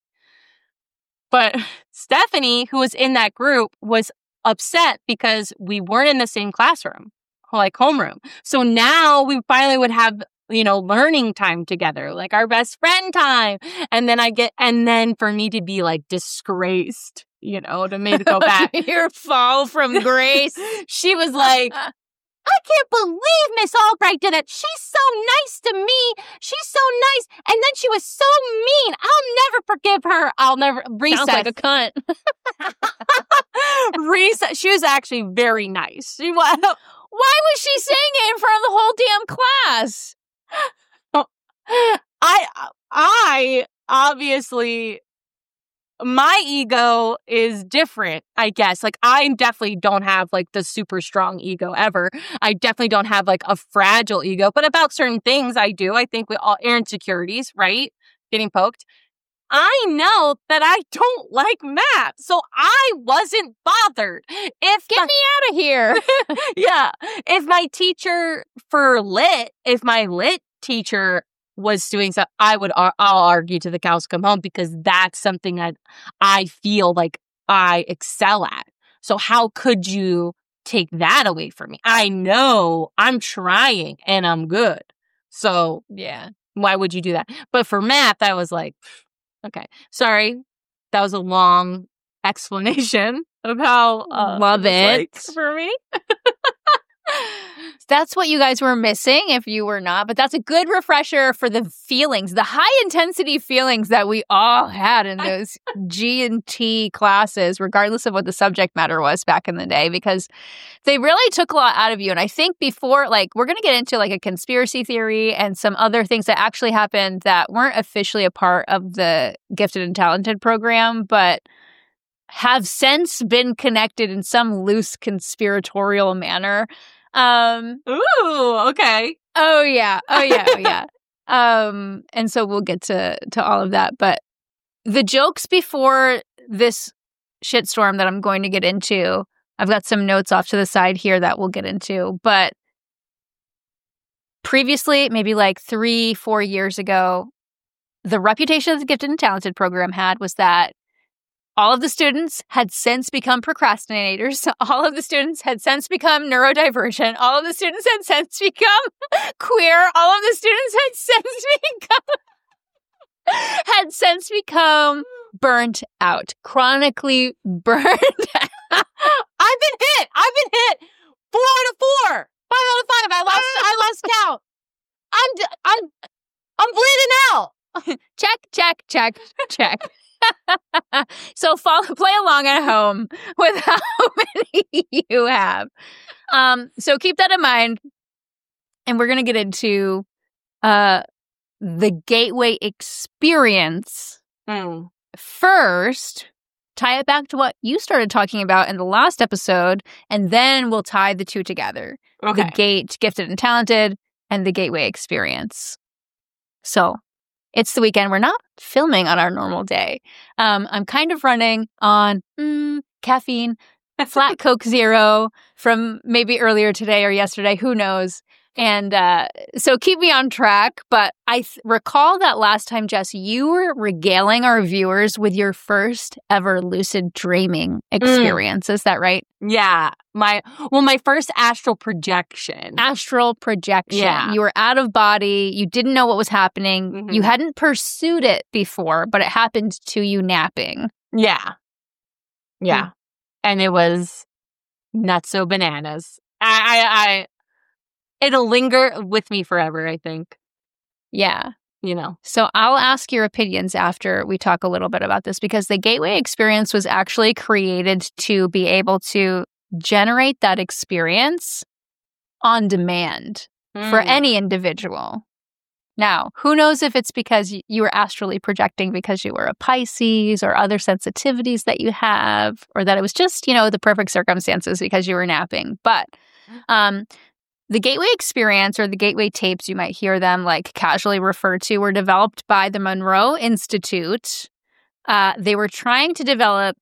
But Stephanie, who was in that group, was upset because we weren't in the same classroom, like homeroom. So now we finally would have, you know, learning time together, like our best friend time. And then I get, and then for me to be like disgraced, you know, to me to go back. Your fall from grace. She was like, I can't believe Miss Albright did it. She's so nice to me. She's so nice. And then she was so mean. I'll never forgive her. I'll never, recess. Sounds like a cunt. recess. She was actually very nice. She was. Why was she saying it in front of the whole damn class? I, I obviously, my ego is different, I guess. Like, I definitely don't have like the super strong ego ever. I definitely don't have like a fragile ego, but about certain things I do. I think we all, insecurities, right? Getting poked. I know that I don't like math, so I wasn't bothered. If Get my- me out of here. yeah. If my teacher for lit, if my lit teacher was doing so, I would, I'll argue to the cows come home because that's something that I feel like I excel at. So how could you take that away from me? I know I'm trying and I'm good. So Yeah. why would you do that? But for math, I was like, okay, sorry. That was a long explanation of how uh, Love it. Like for me. That's what you guys were missing if you were not, but that's a good refresher for the feelings, the high intensity feelings that we all had in those G and T classes, regardless of what the subject matter was back in the day, because they really took a lot out of you. And I think before, like, we're going to get into like a conspiracy theory and some other things that actually happened that weren't officially a part of the Gifted and Talented program, but have since been connected in some loose conspiratorial manner. Um, Ooh, okay. Oh yeah. Oh yeah. Oh yeah. um, and so we'll get to to all of that. But the jokes before this shitstorm that I'm going to get into, I've got some notes off to the side here that we'll get into. But previously, maybe like three, four years ago, the reputation that the Gifted and Talented program had was that all of the students had since become procrastinators. All of the students had since become neurodivergent. All of the students had since become queer. All of the students had since become had since become burnt out, chronically burned out. I've been hit. I've been hit. Four out of four. Five out of five. I lost. I lost count. I'm. d- I'm. I'm bleeding out. Check. Check. Check. Check. So follow, play along at home with how many you have. Um, so keep that in mind. And we're going to get into uh, the Gateway experience. Mm. First, tie it back to what you started talking about in the last episode, and then we'll tie the two together. Okay. The Gate, Gifted and Talented, and the Gateway experience. So it's the weekend. We're not filming on our normal day. Um, I'm kind of running on mm, caffeine, flat Coke Zero from maybe earlier today or yesterday. Who knows? And uh, so keep me on track. But I th- recall that last time, Jess, you were regaling our viewers with your first ever lucid dreaming experience. Mm. Is that right? Yeah. My well, my first astral projection. Astral projection. Yeah. You were out of body. You didn't know what was happening. Mm-hmm. You hadn't pursued it before, but it happened to you napping. Yeah. Yeah. Mm. And it was nuts so bananas. I, I, I It'll linger with me forever, I think. Yeah. You know. So I'll ask your opinions after we talk a little bit about this, because the Gateway experience was actually created to be able to generate that experience on demand mm. for any individual. Now, who knows if it's because you were astrally projecting because you were a Pisces or other sensitivities that you have, or that it was just, you know, the perfect circumstances because you were napping. But um the Gateway experience, or the Gateway tapes, you might hear them like casually referred to, were developed by the Monroe Institute. Uh, they were trying to develop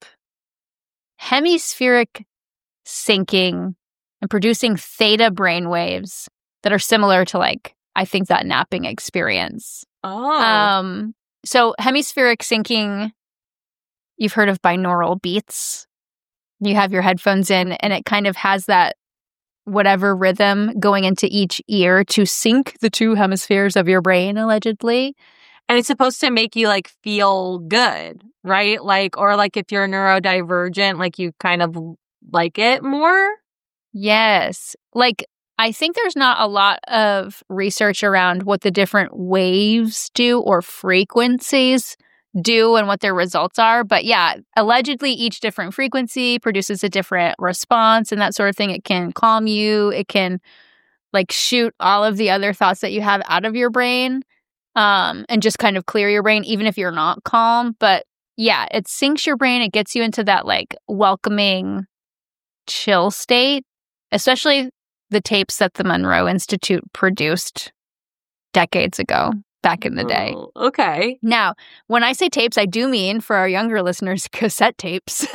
hemispheric syncing and producing theta brainwaves that are similar to, like, I think, that napping experience. Oh. Um, so hemispheric syncing, you've heard of binaural beats. You have your headphones in, and it kind of has that whatever rhythm going into each ear to sync the two hemispheres of your brain, allegedly. And it's supposed to make you, like, feel good, right? Like, or like if you're neurodivergent, like you kind of like it more? Yes. Like, I think there's not a lot of research around what the different waves do or frequencies do and what their results are. But yeah, allegedly each different frequency produces a different response and that sort of thing. It can calm you. It can, like, shoot all of the other thoughts that you have out of your brain, um, and just kind of clear your brain, even if you're not calm. But yeah, it syncs your brain. It gets you into that, like, welcoming chill state, especially the tapes that the Monroe Institute produced decades ago. Back in the day. Oh, okay. Now, when I say tapes, I do mean, for our younger listeners, cassette tapes.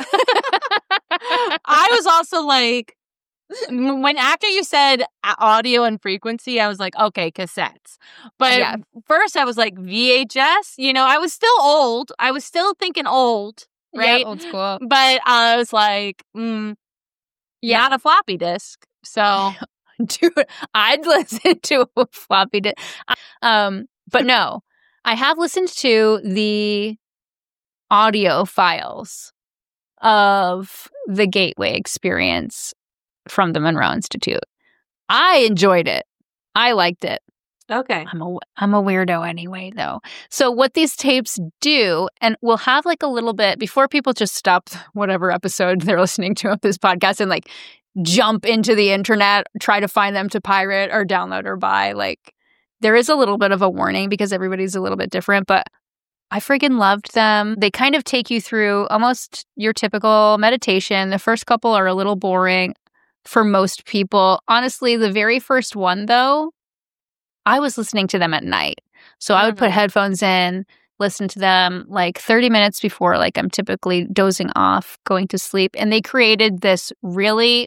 I was also like, when after you said audio and frequency, I was like, okay, cassettes. But yeah. First I was like, V H S, you know, I was still old. I was still thinking old, right? Yeah, old school. But I was like, mm, yeah. Not a floppy disk. So, dude, I'd listen to a floppy disk. Um, But no, I have listened to the audio files of the Gateway experience from the Monroe Institute. I enjoyed it. I liked it. Okay. I'm a, I'm a weirdo anyway, though. So what these tapes do, and we'll have like a little bit, before people just stop whatever episode they're listening to of this podcast and like jump into the internet, try to find them to pirate or download or buy, like there is a little bit of a warning because everybody's a little bit different, but I friggin' loved them. They kind of take you through almost your typical meditation. The first couple are a little boring for most people. Honestly, the very first one, though, I was listening to them at night. So I would put headphones in, listen to them like thirty minutes before like I'm typically dozing off, going to sleep. And they created this really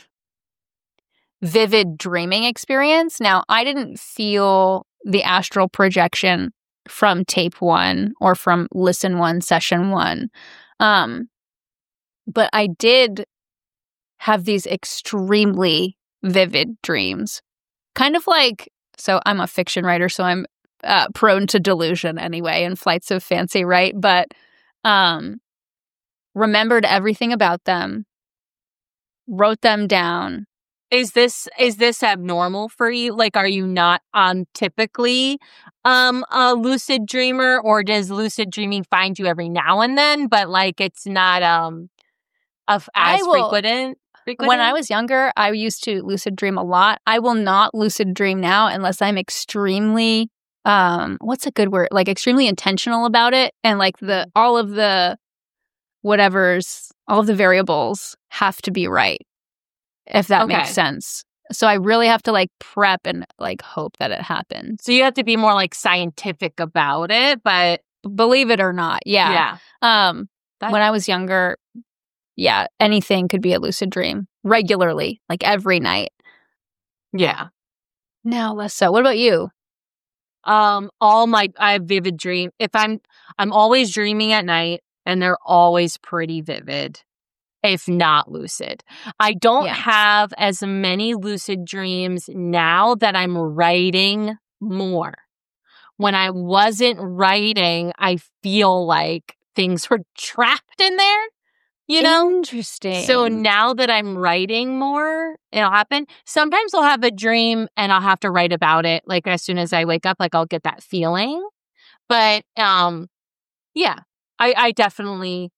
vivid dreaming experience. Now, I didn't feel the astral projection from tape one or from listen one, session one. Um, but I did have these extremely vivid dreams. Kind of like, so I'm a fiction writer, so I'm uh, prone to delusion anyway and flights of fancy, right? But um, remembered everything about them, wrote them down. Is this is this abnormal for you? Like, are you not um typically um a lucid dreamer, or does lucid dreaming find you every now and then, but like it's not um of as will, frequent? frequent? When I was younger, I used to lucid dream a lot. I will not lucid dream now unless I'm extremely um what's a good word? Like extremely intentional about it, and like the all of the whatever's all of the variables have to be right. If that Okay. makes sense. So I really have to like prep and like hope that it happens. So you have to be more like scientific about it, but Believe it or not. Yeah. yeah. Um That- when I was younger, yeah, anything could be a lucid dream regularly, like every night. Yeah. Now less so. What about you? Um, all my I have vivid dream. If I'm I'm always dreaming at night, and they're always pretty vivid, if not lucid. I don't Yeah. have as many lucid dreams now that I'm writing more. When I wasn't writing, I feel like things were trapped in there, you know? Interesting. So now that I'm writing more, it'll happen. Sometimes I'll have a dream and I'll have to write about it. Like as soon as I wake up, like I'll get that feeling. But um, yeah, I, I definitely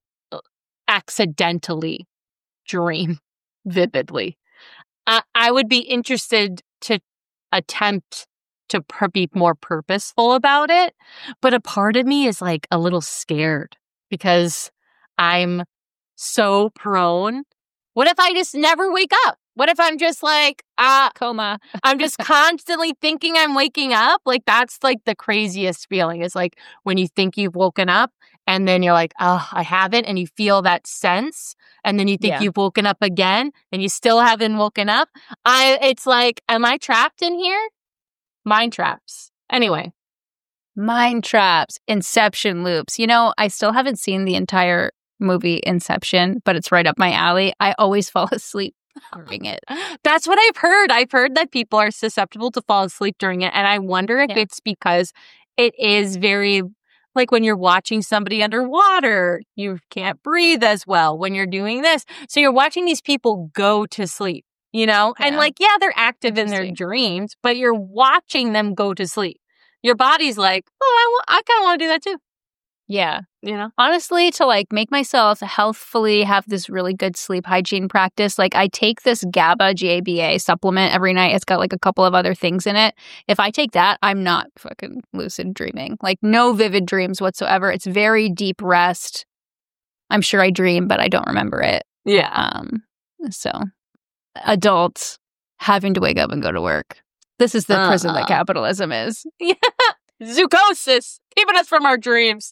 accidentally dream vividly. I, I would be interested to attempt to pur- be more purposeful about it. But a part of me is like a little scared because I'm so prone. What if I just never wake up? What if I'm just like, ah, coma. I'm just constantly thinking I'm waking up? Like, that's like the craziest feeling. It's like when you think you've woken up and then you're like, oh, I haven't. And you feel that sense. And then you think Yeah. you've woken up again and you still haven't woken up. I, it's like, am I trapped in here? Mind traps. Anyway. Mind traps, Inception loops. You know, I still haven't seen the entire movie Inception, but it's right up my alley. I always fall asleep during it. That's what I've heard. I've heard that people are susceptible to fall asleep during it. And I wonder if Yeah. it's because it is very, like when you're watching somebody underwater, you can't breathe as well when you're doing this. So you're watching these people go to sleep, you know? And Yeah. like, yeah, they're active in their Interesting. dreams, but you're watching them go to sleep. Your body's like, oh, I, wa- I kind of want to do that too, Yeah. you know? Honestly, to like make myself healthfully have this really good sleep hygiene practice, like I take this GABA, G A B A supplement every night. It's got like a couple of other things in it. If I take that, I'm not fucking lucid dreaming. Like no vivid dreams whatsoever. It's very deep rest. I'm sure I dream, but I don't remember it. Yeah. Um, so adults having to wake up and go to work. This is the prison that Uh-uh. capitalism is. Yeah. Zucosis, keeping us from our dreams.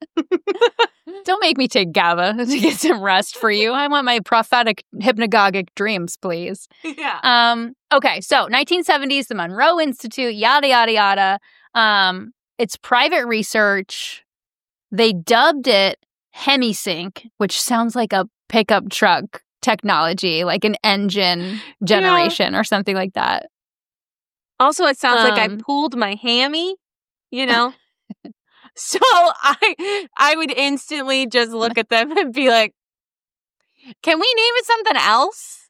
Don't make me take GABA to get some rest for you. I want my prophetic hypnagogic dreams, please. Yeah. Um, okay, so nineteen seventies, the Monroe Institute, yada, yada, yada. Um, it's private research. They dubbed it HemiSync, which sounds like a pickup truck technology, like an engine generation or something like that. Also, it sounds like I Um, pulled my hammy you know? So I I would instantly just look at them and be like, can we name it something else?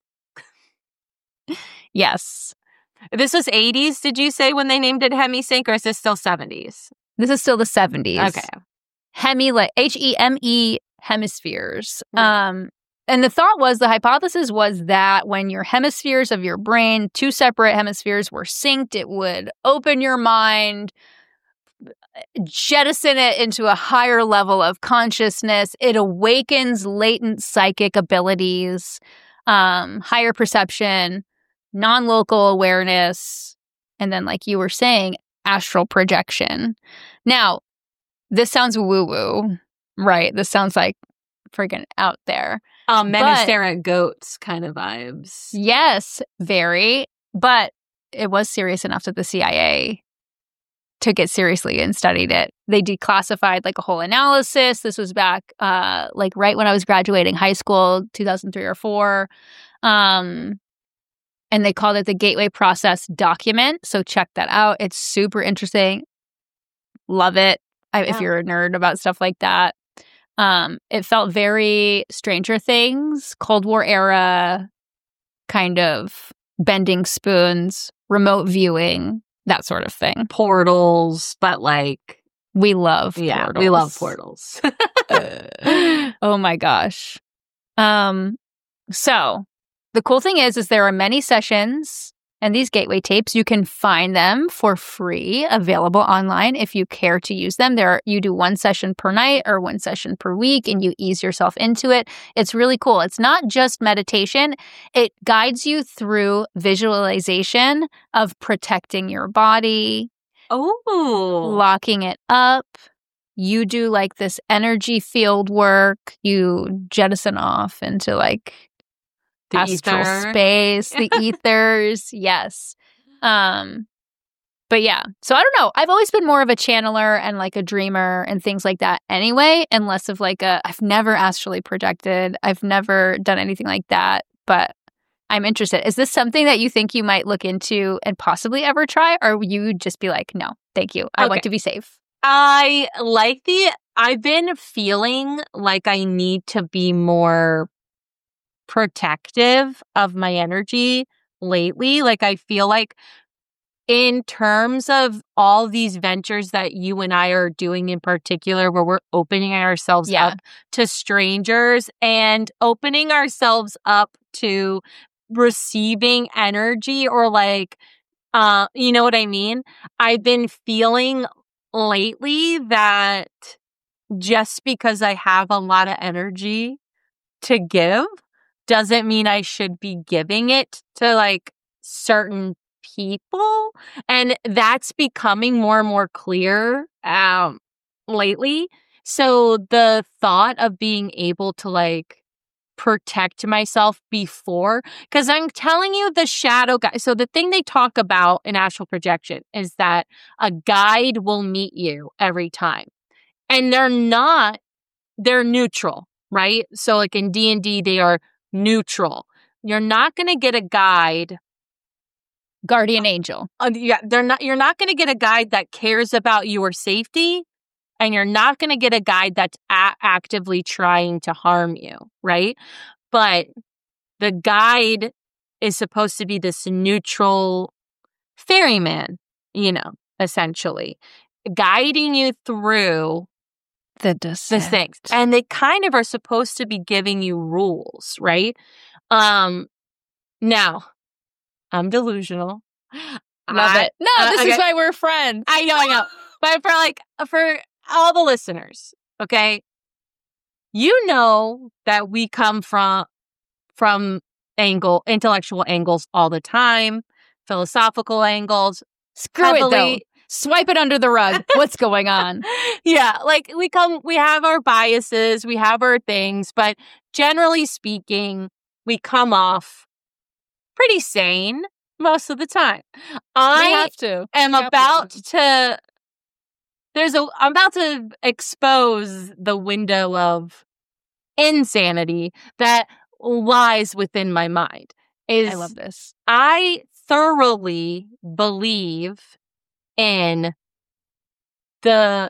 Yes. This was eighties, did you say, when they named it Hemisync, or is this still seventies? This is still the seventies. Okay. Hemi, like H E M E, hemispheres. Right. Um, and the thought was, the hypothesis was that when your hemispheres of your brain, two separate hemispheres, were synced, it would open your mind, jettison it into a higher level of consciousness. It awakens latent psychic abilities, um, higher perception, non-local awareness, and then, like you were saying, astral projection. Now, this sounds woo-woo, right? This sounds like friggin' out there. Um, men But- who stare at goats kind of vibes. Yes, very. But it was serious enough that the C I A took it seriously and studied it. They declassified like a whole analysis. This was back uh, like right when I was graduating high school, two thousand three or four. Um, and they called it the Gateway Process Document. So check that out. It's super interesting. Love it. I, Yeah. If you're a nerd about stuff like that. Um, it felt very Stranger Things, Cold War era, kind of bending spoons, remote viewing, that sort of thing. Portals, but like, We love yeah, portals. we love portals. Uh, oh my gosh. Um, so the cool thing is, is there are many sessions, and these gateway tapes, you can find them for free, available online if you care to use them. There, are, you do one session per night or one session per week, and you ease yourself into it. It's really cool. It's not just meditation. It guides you through visualization of protecting your body, Oh, locking it up. You do like this energy field work. You jettison off into like the astral ether. space, the ethers. Yes. Um, but yeah, so I don't know. I've always been more of a channeler and like a dreamer and things like that anyway, and less of like a, I've never astrally projected. I've never done anything like that, but I'm interested. Is this something that you think you might look into and possibly ever try? Or will you just be like, no, thank you. I Okay. want to be safe. I like the, I've been feeling like I need to be more protective of my energy lately. Like, I feel like in terms of all these ventures that you and I are doing in particular, where we're opening ourselves Yeah. up to strangers and opening ourselves up to receiving energy, or like, uh, you know what I mean? I've been feeling lately that just because I have a lot of energy to give doesn't mean I should be giving it to like certain people. And that's becoming more and more clear um, lately. So the thought of being able to like protect myself before, because I'm telling you, the shadow guide. So the thing they talk about in astral projection is that a guide will meet you every time. And they're not, they're neutral, right? So like in D and D, they are neutral. You're not going to get a guide. Guardian angel. Uh, yeah, they're not. You're not going to get a guide that cares about your safety, and you're not going to get a guide that's a- actively trying to harm you, right? But the guide is supposed to be this neutral ferryman, you know, essentially guiding you through The the descent. things, and they kind of are supposed to be giving you rules, right? Um, now I'm delusional. Love I, it. No, uh, this okay. is why we're friends. I know, I know. But for like, for all the listeners, okay, you know that we come from, from angle, intellectual angles all the time, philosophical angles. Screw it, though. heavily- Swipe it under the rug. What's going on? Yeah, like we come, we have our biases, we have our things, but generally speaking, we come off pretty sane most of the time. We I have to. am Capital. about to, there's a, I'm about to expose the window of insanity that lies within my mind. Is I love this. I thoroughly believe in the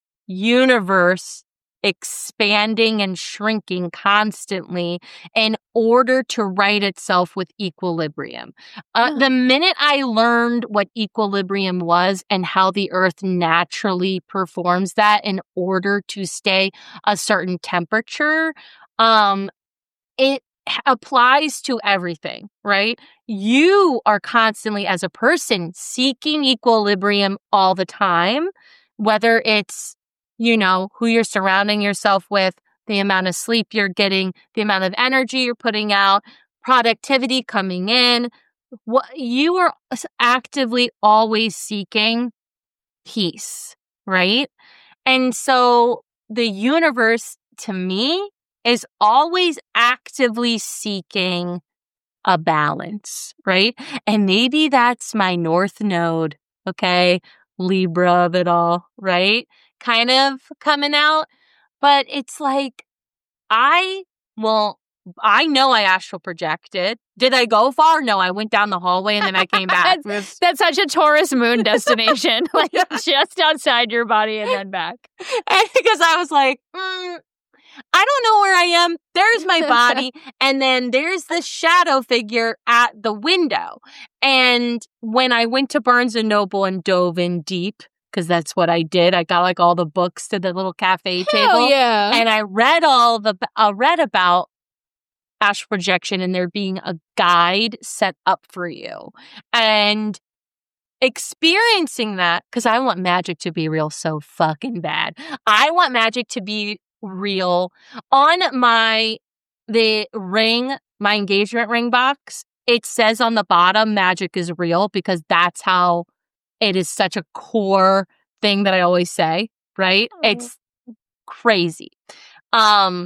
universe expanding and shrinking constantly in order to right itself with equilibrium. Uh, Oh. The minute I learned what equilibrium was and how the earth naturally performs that in order to stay a certain temperature, um, it applies to everything, right? You are constantly, as a person, seeking equilibrium all the time, whether it's, you know, who you're surrounding yourself with, the amount of sleep you're getting, the amount of energy you're putting out, productivity coming in. What you are actively always seeking peace, right? And so the universe, to me, is always actively seeking a balance, right? And maybe that's my North Node, okay? Libra of it all, right? Kind of coming out. But it's like, I, well, I know I astral projected. Did I go far? No, I went down the hallway and then I came back. It was- That's such a Taurus moon destination, like just outside your body and then back. And because I was like, mm, I don't know where I am. There's my body. And then there's this shadow figure at the window. And when I went to Barnes and Noble and dove in deep, because that's what I did, I got like all the books to the little cafe Hell table. yeah. And I read all the, I read about astral projection and there being a guide set up for you. And experiencing that, because I want magic to be real so fucking bad. I want magic to be real. On my, the ring, my engagement ring box, it says on the bottom, magic is real, because that's how it is such a core thing that I always say, right? Oh. It's crazy. Um,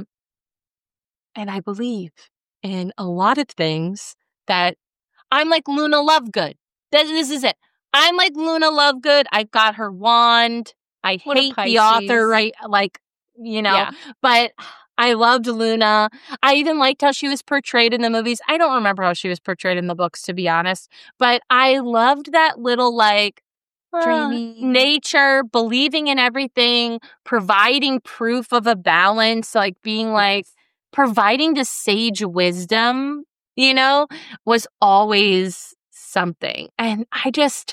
and I believe in a lot of things that I'm like Luna Lovegood. This, this is it. I'm like Luna Lovegood. I've got her wand. I What a hate the Pisces. author, right? Like, you know, Yeah. but I loved Luna. I even liked how she was portrayed in the movies. I don't remember how she was portrayed in the books, to be honest, but I loved that little, like, uh, Dreamy. nature, believing in everything, providing proof of a balance, like being like, providing the sage wisdom, you know, was always something. And I just,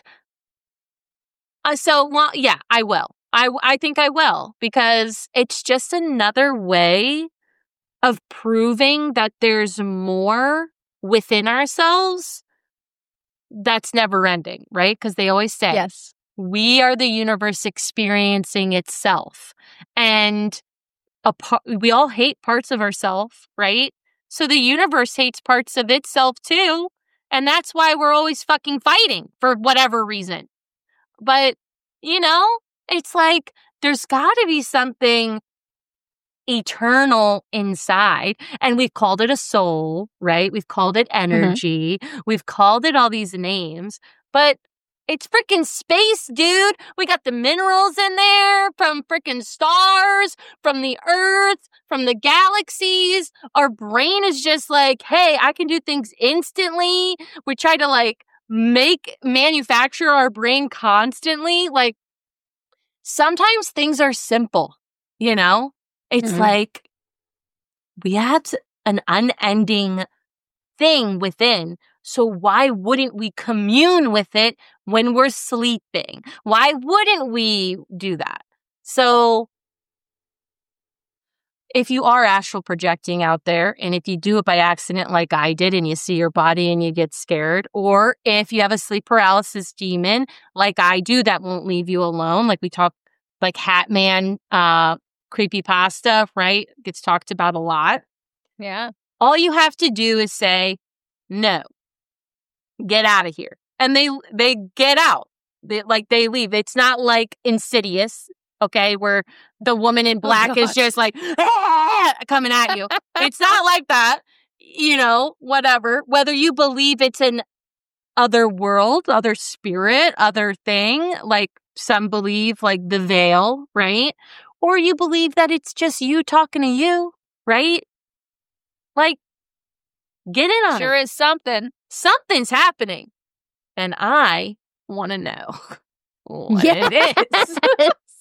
uh, so, well, yeah, I will. I, I think I will, because it's just another way of proving that there's more within ourselves that's never ending, right? Because they always say, Yes. we are the universe experiencing itself. And a par- we all hate parts of ourselves, right? So the universe hates parts of itself too. And that's why we're always fucking fighting for whatever reason. But, you know, it's like there's got to be something eternal inside. And we've called it a soul, right? We've called it energy. Mm-hmm. We've called it all these names. But it's freaking space, dude. We got the minerals in there from freaking stars, from the earth, from the galaxies. Our brain is just like, hey, I can do things instantly. We try to like make, manufacture our brain constantly. Like, sometimes things are simple, you know? It's mm-hmm. like we have an unending thing within. So why wouldn't we commune with it when we're sleeping? Why wouldn't we do that? So if you are astral projecting out there, and if you do it by accident like I did and you see your body and you get scared, or if you have a sleep paralysis demon like I do that won't leave you alone, like we talked, like Hat Man, uh, creepypasta, right? Gets talked about a lot. Yeah. All you have to do is say, no, get out of here. And they they get out. They, like they leave. It's not like Insidious, okay, where the woman in black oh, is just like ah! coming at you. It's not like that. You know, whatever. Whether you believe it's an other world, other spirit, other thing, like some believe like the veil, right? Or you believe that it's just you talking to you, right? Like, get in on it. Sure is something. Something's happening. And I want to know what yes. it is.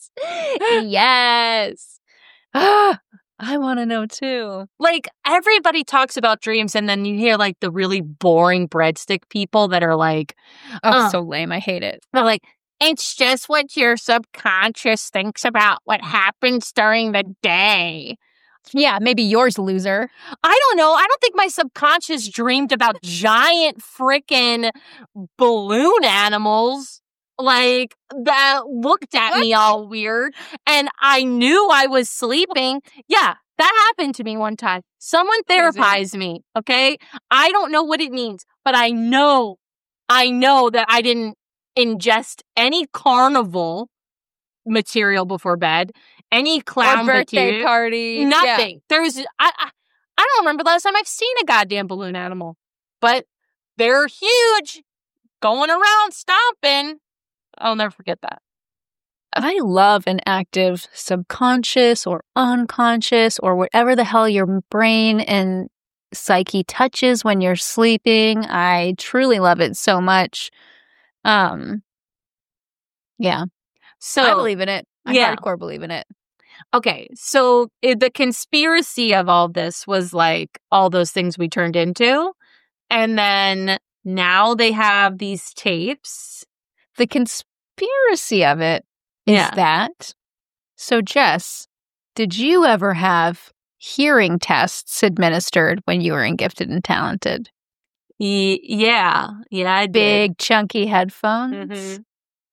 Yes. I want to know too. Like, everybody talks about dreams, and then you hear like the really boring breadstick people that are like, Oh, uh, so lame. I hate it. they're like, it's just what your subconscious thinks about what happens during the day. Yeah, maybe yours, loser. I don't know. I don't think my subconscious dreamed about giant freaking balloon animals like that looked at What? me all weird, and I knew I was sleeping. Yeah, that happened to me one time. Someone therapized me, okay? I don't know what it means, but I know, I know that I didn't ingest any carnival material before bed, any clown Or birthday material, party. nothing. There's, I, I, I don't remember the last time I've seen a goddamn balloon animal, but they're huge, going around stomping. I'll never forget that. I love an active subconscious or unconscious or whatever the hell your brain and psyche touches when you're sleeping. I truly love it so much. Um, yeah. So I believe in it. I yeah. hardcore believe in it. Okay, so it, the conspiracy of all this was like all those things we turned into, and then now they have these tapes. The conspiracy of it is Yeah. that. So, Jess, did you ever have hearing tests administered when you were in Gifted and Talented? Y- yeah, yeah, I did. Big, chunky headphones? Mhm.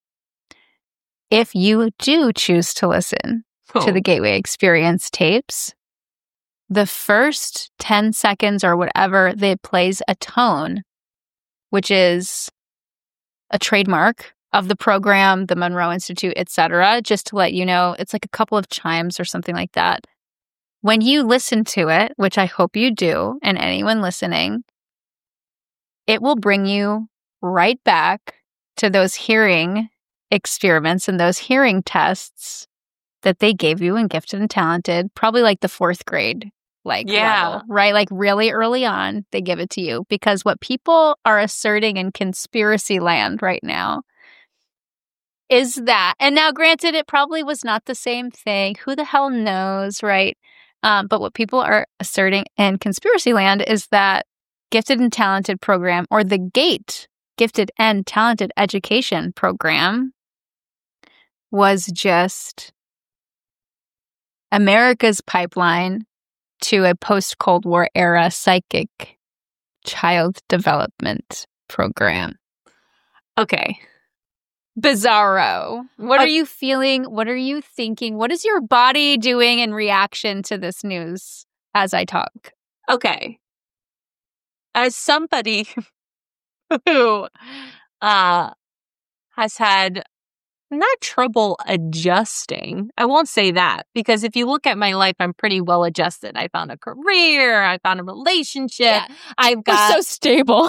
If you do choose to listen Oh. to the Gateway Experience tapes, the first ten seconds or whatever, they plays a tone, which is a trademark of the program, the Monroe Institute, et cetera, just to let you know, it's like a couple of chimes or something like that. When you listen to it, which I hope you do, and anyone listening, it will bring you right back to those hearing experiments and those hearing tests that they gave you in Gifted and Talented, probably like the fourth grade like Yeah. level, right? Like really early on, they give it to you because what people are asserting in conspiracy land right now is that, and now granted, it probably was not the same thing. Who the hell knows, right? Um, but what people are asserting in conspiracy land is that Gifted and Talented program, or the GATE, Gifted and Talented Education Program, was just America's pipeline to a post-Cold War era psychic child development program. Okay. Bizarro. What Uh, are you feeling? What are you thinking? What is your body doing in reaction to this news as I talk? Okay. As somebody who uh, has had not trouble adjusting, I won't say that, because if you look at my life, I'm pretty well adjusted. I found a career, I found a relationship, Yeah. I've We're got so stable.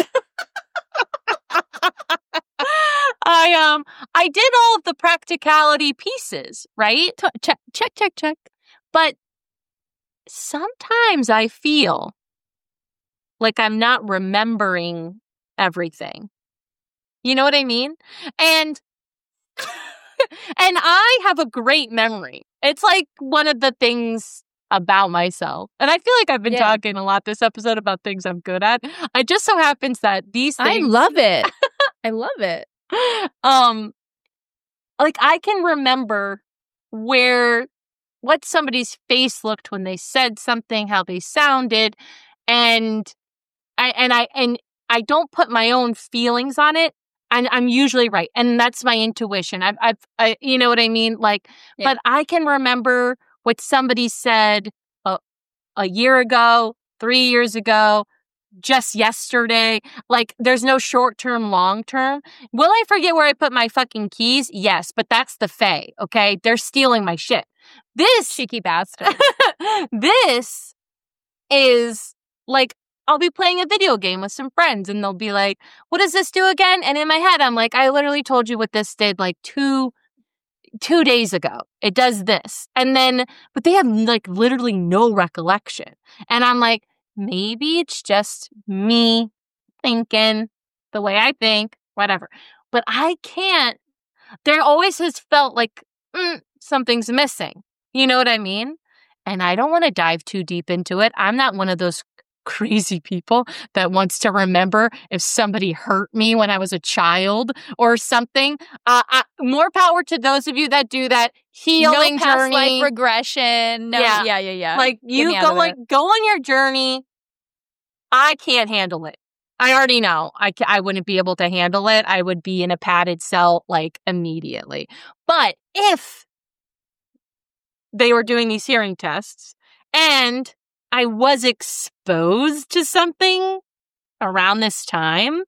I um I did all of the practicality pieces, right? check, check, check, check. But sometimes I feel like I'm not remembering everything. You know what I mean? And and I have a great memory. It's like one of the things about myself. And I feel like I've been Yeah. talking a lot this episode about things I'm good at. It just so happens that these I things love it. I love it. um like I can remember where what somebody's face looked when they said something, how they sounded, and I and I and I don't put my own feelings on it, and I'm usually right, and that's my intuition. I've I've I, you know what I mean, like, Yeah. but I can remember what somebody said a, a year ago, three years ago, just yesterday. Like, there's no short term, long term. Will I forget where I put my fucking keys? Yes, but that's the Fae, okay? They're stealing my shit. This, Cheeky bastard. this is like, I'll be playing a video game with some friends and they'll be like, what does this do again? And in my head, I'm like, I literally told you what this did like two, two days ago. It does this. And then, but they have like literally no recollection. And I'm like, maybe it's just me thinking the way I think, whatever. But I can't, there always has felt like mm, something's missing. You know what I mean? And I don't want to dive too deep into it. I'm not one of those crazy people that wants to remember if somebody hurt me when I was a child or something. Uh, I, more power to those of you that do that healing no past journey. life regression. No, Yeah. yeah, yeah, yeah. Like Get you me out go of like there. go on your journey. I can't handle it. I already know I, ca- I wouldn't be able to handle it. I would be in a padded cell like immediately. But if they were doing these hearing tests and I was exposed to something around this time,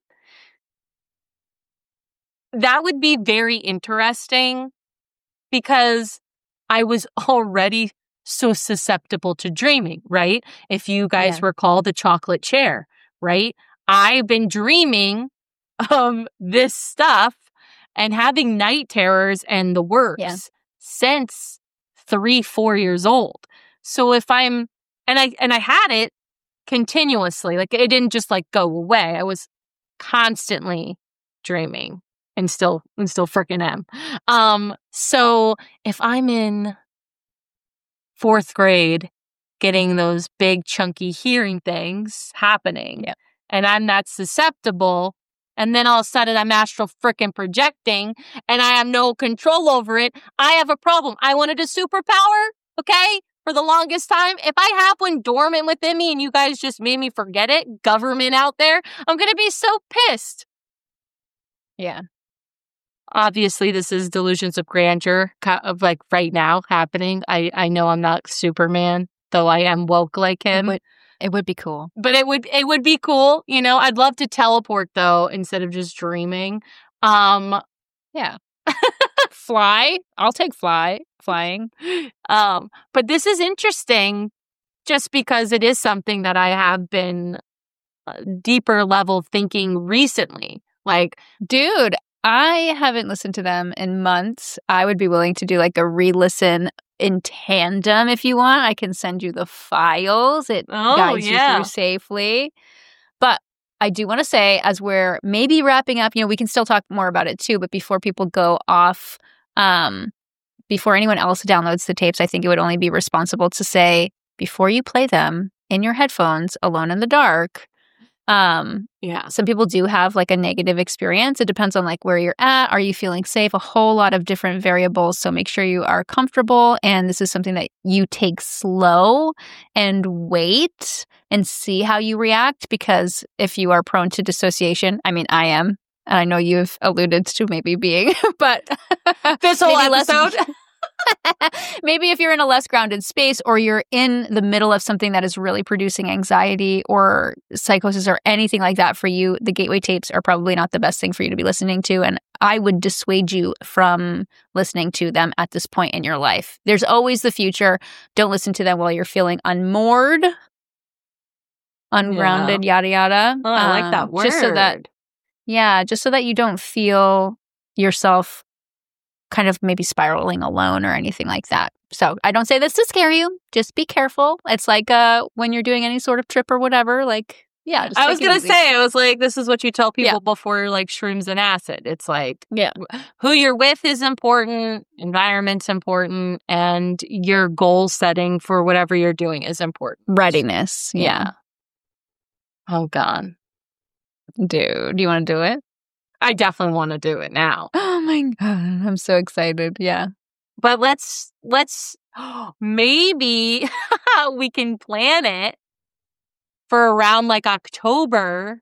that would be very interesting because I was already so susceptible to dreaming, right? If you guys Yeah. recall the chocolate chair, right? I've been dreaming of this stuff and having night terrors and the works Yeah. since three, four years old. So if I'm, and I, and I had it continuously, like it didn't just like go away. I was constantly dreaming and still, and still freaking am. Um, so if I'm in fourth grade getting those big chunky hearing things happening Yeah. and I'm not susceptible, and then all of a sudden I'm astral freaking projecting and I have no control over it, I have a problem. I wanted a superpower, okay? For the longest time. If I have one dormant within me and you guys just made me forget it, government out there, I'm going to be so pissed. Yeah. Obviously, this is delusions of grandeur co- of like right now happening. I, I know I'm not Superman, though I am woke like him. It would, it would be cool. But it would it would be cool, you know. I'd love to teleport though instead of just dreaming. Um, Yeah. Fly. I'll take fly. Flying. um, but this is interesting, just because it is something that I have been uh, deeper level thinking recently. Like, Dude, I haven't listened to them in months. I would be willing to do like a re-listen in tandem if you want. I can send you the files. It Oh, guides yeah. you through safely. But I do want to say, as we're maybe wrapping up, you know, we can still talk more about it too, but before people go off, um, before anyone else downloads the tapes, I think it would only be responsible to say, before you play them in your headphones alone in the dark, um, yeah, some people do have like a negative experience. It depends on like where you're at. Are you feeling safe? A whole lot of different variables. So make sure you are comfortable. And this is something that you take slow and wait and see how you react. Because if you are prone to dissociation, I mean, I am. And I know you've alluded to maybe being, but this whole maybe less- episode. maybe if you're in a less grounded space or you're in the middle of something that is really producing anxiety or psychosis or anything like that for you, the Gateway tapes are probably not the best thing for you to be listening to. And I would dissuade you from listening to them at this point in your life. There's always the future. Don't listen to them while you're feeling unmoored, ungrounded, yada, yada. Oh, I like that Um, word. Just so that, yeah, just so that you don't feel yourself kind of maybe spiraling alone or anything like that. So I don't say this to scare you. Just be careful. It's like uh, when you're doing any sort of trip or whatever, like, yeah. Just I take was it gonna easy. say, I was like, this is what you tell people Yeah. before like shrooms and acid. It's like, Yeah. who you're with is important, environment's important, and your goal setting for whatever you're doing is important. Readiness. Yeah. Yeah. Oh God, Dude, do you want to do it? I definitely want to do it now. Oh my God. I'm so excited. Yeah. But let's let's maybe we can plan it for around like October.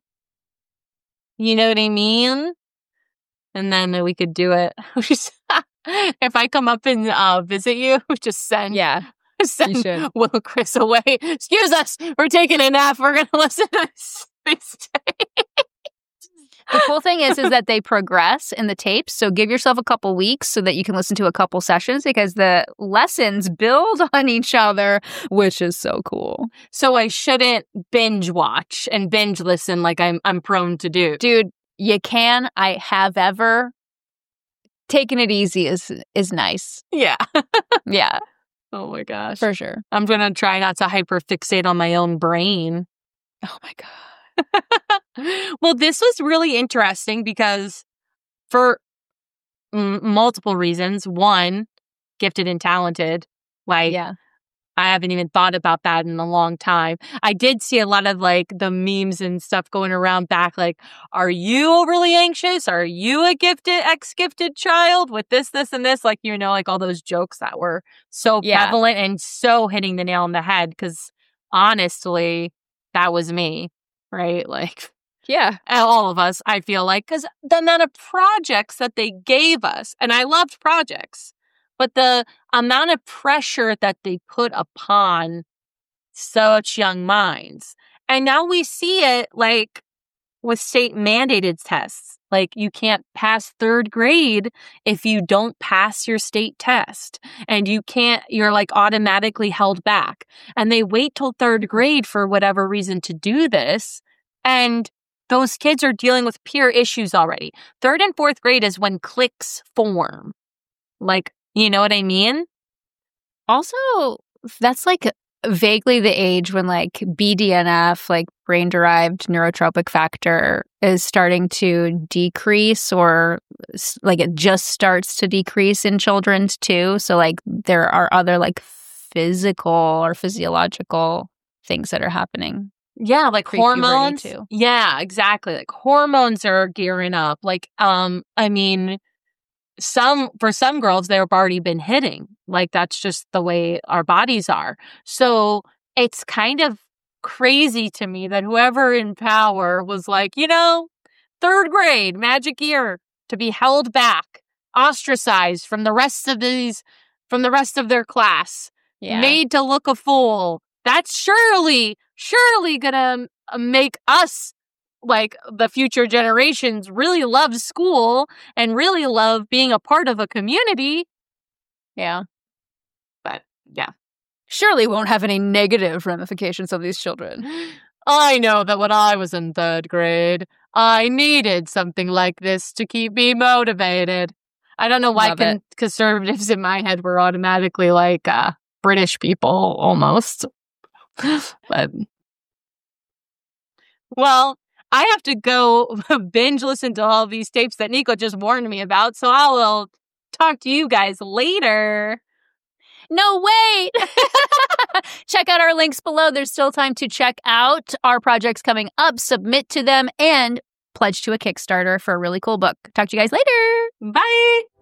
You know what I mean? And then we could do it. If I come up and uh, visit you, just send Yeah. send should. Will Chris away. Excuse us, we're taking a nap. We're gonna listen to this. this tape. The cool thing is, is that they progress in the tapes. So give yourself a couple weeks so that you can listen to a couple sessions because the lessons build on each other, which is so cool. So I shouldn't binge watch and binge listen like I'm I'm prone to do. Dude, you can. I have ever. Taking it easy is is nice. Yeah. Yeah, Oh my gosh. for sure. I'm gonna try not to hyperfixate on my own brain. Oh my God. Well, this was really interesting because for m- multiple reasons. One, gifted and talented. Like, Yeah. I haven't even thought about that in a long time. I did see a lot of like the memes and stuff going around back. Like, are you overly anxious? Are you a gifted, ex-gifted child with this, this, and this? Like, you know, like all those jokes that were so Yeah. prevalent and so hitting the nail on the head. Because honestly, that was me, right? Like, Yeah. all of us, I feel like, because the amount of projects that they gave us, and I loved projects, but the amount of pressure that they put upon such young minds. And now we see it like with state mandated tests. Like, you can't pass third grade if you don't pass your state test. And you can't, you're like automatically held back. And they wait till third grade for whatever reason to do this. And those kids are dealing with peer issues already. Third and fourth grade is when cliques form. Like, you know what I mean? Also, that's like vaguely the age when like B D N F, like brain derived neurotropic factor, is starting to decrease, or like it just starts to decrease in children too. So like there are other like physical or physiological things that are happening. Yeah, like Pre-puberty hormones. too. Yeah, exactly. Like hormones are gearing up. Like, um, I mean, some for some girls they've already been hitting. Like, that's just the way our bodies are. So it's kind of crazy to me that whoever in power was like, you know, third grade magic year to be held back, ostracized from the rest of these, from the rest of their class, Yeah. made to look a fool. That's surely, surely gonna make us, like the future generations, really love school and really love being a part of a community. Yeah. But yeah, Surely won't have any negative ramifications on these children. I know that when I was in third grade, I needed something like this to keep me motivated. I don't know why Love con- it. conservatives in my head were automatically like uh, British people almost. But, well, I have to go binge listen to all these tapes that Nico just warned me about, so I will talk to you guys later. No, wait! Check out our links below. There's still time to check out our projects coming up, submit to them, and pledge to a Kickstarter for a really cool book. Talk to you guys later. Bye!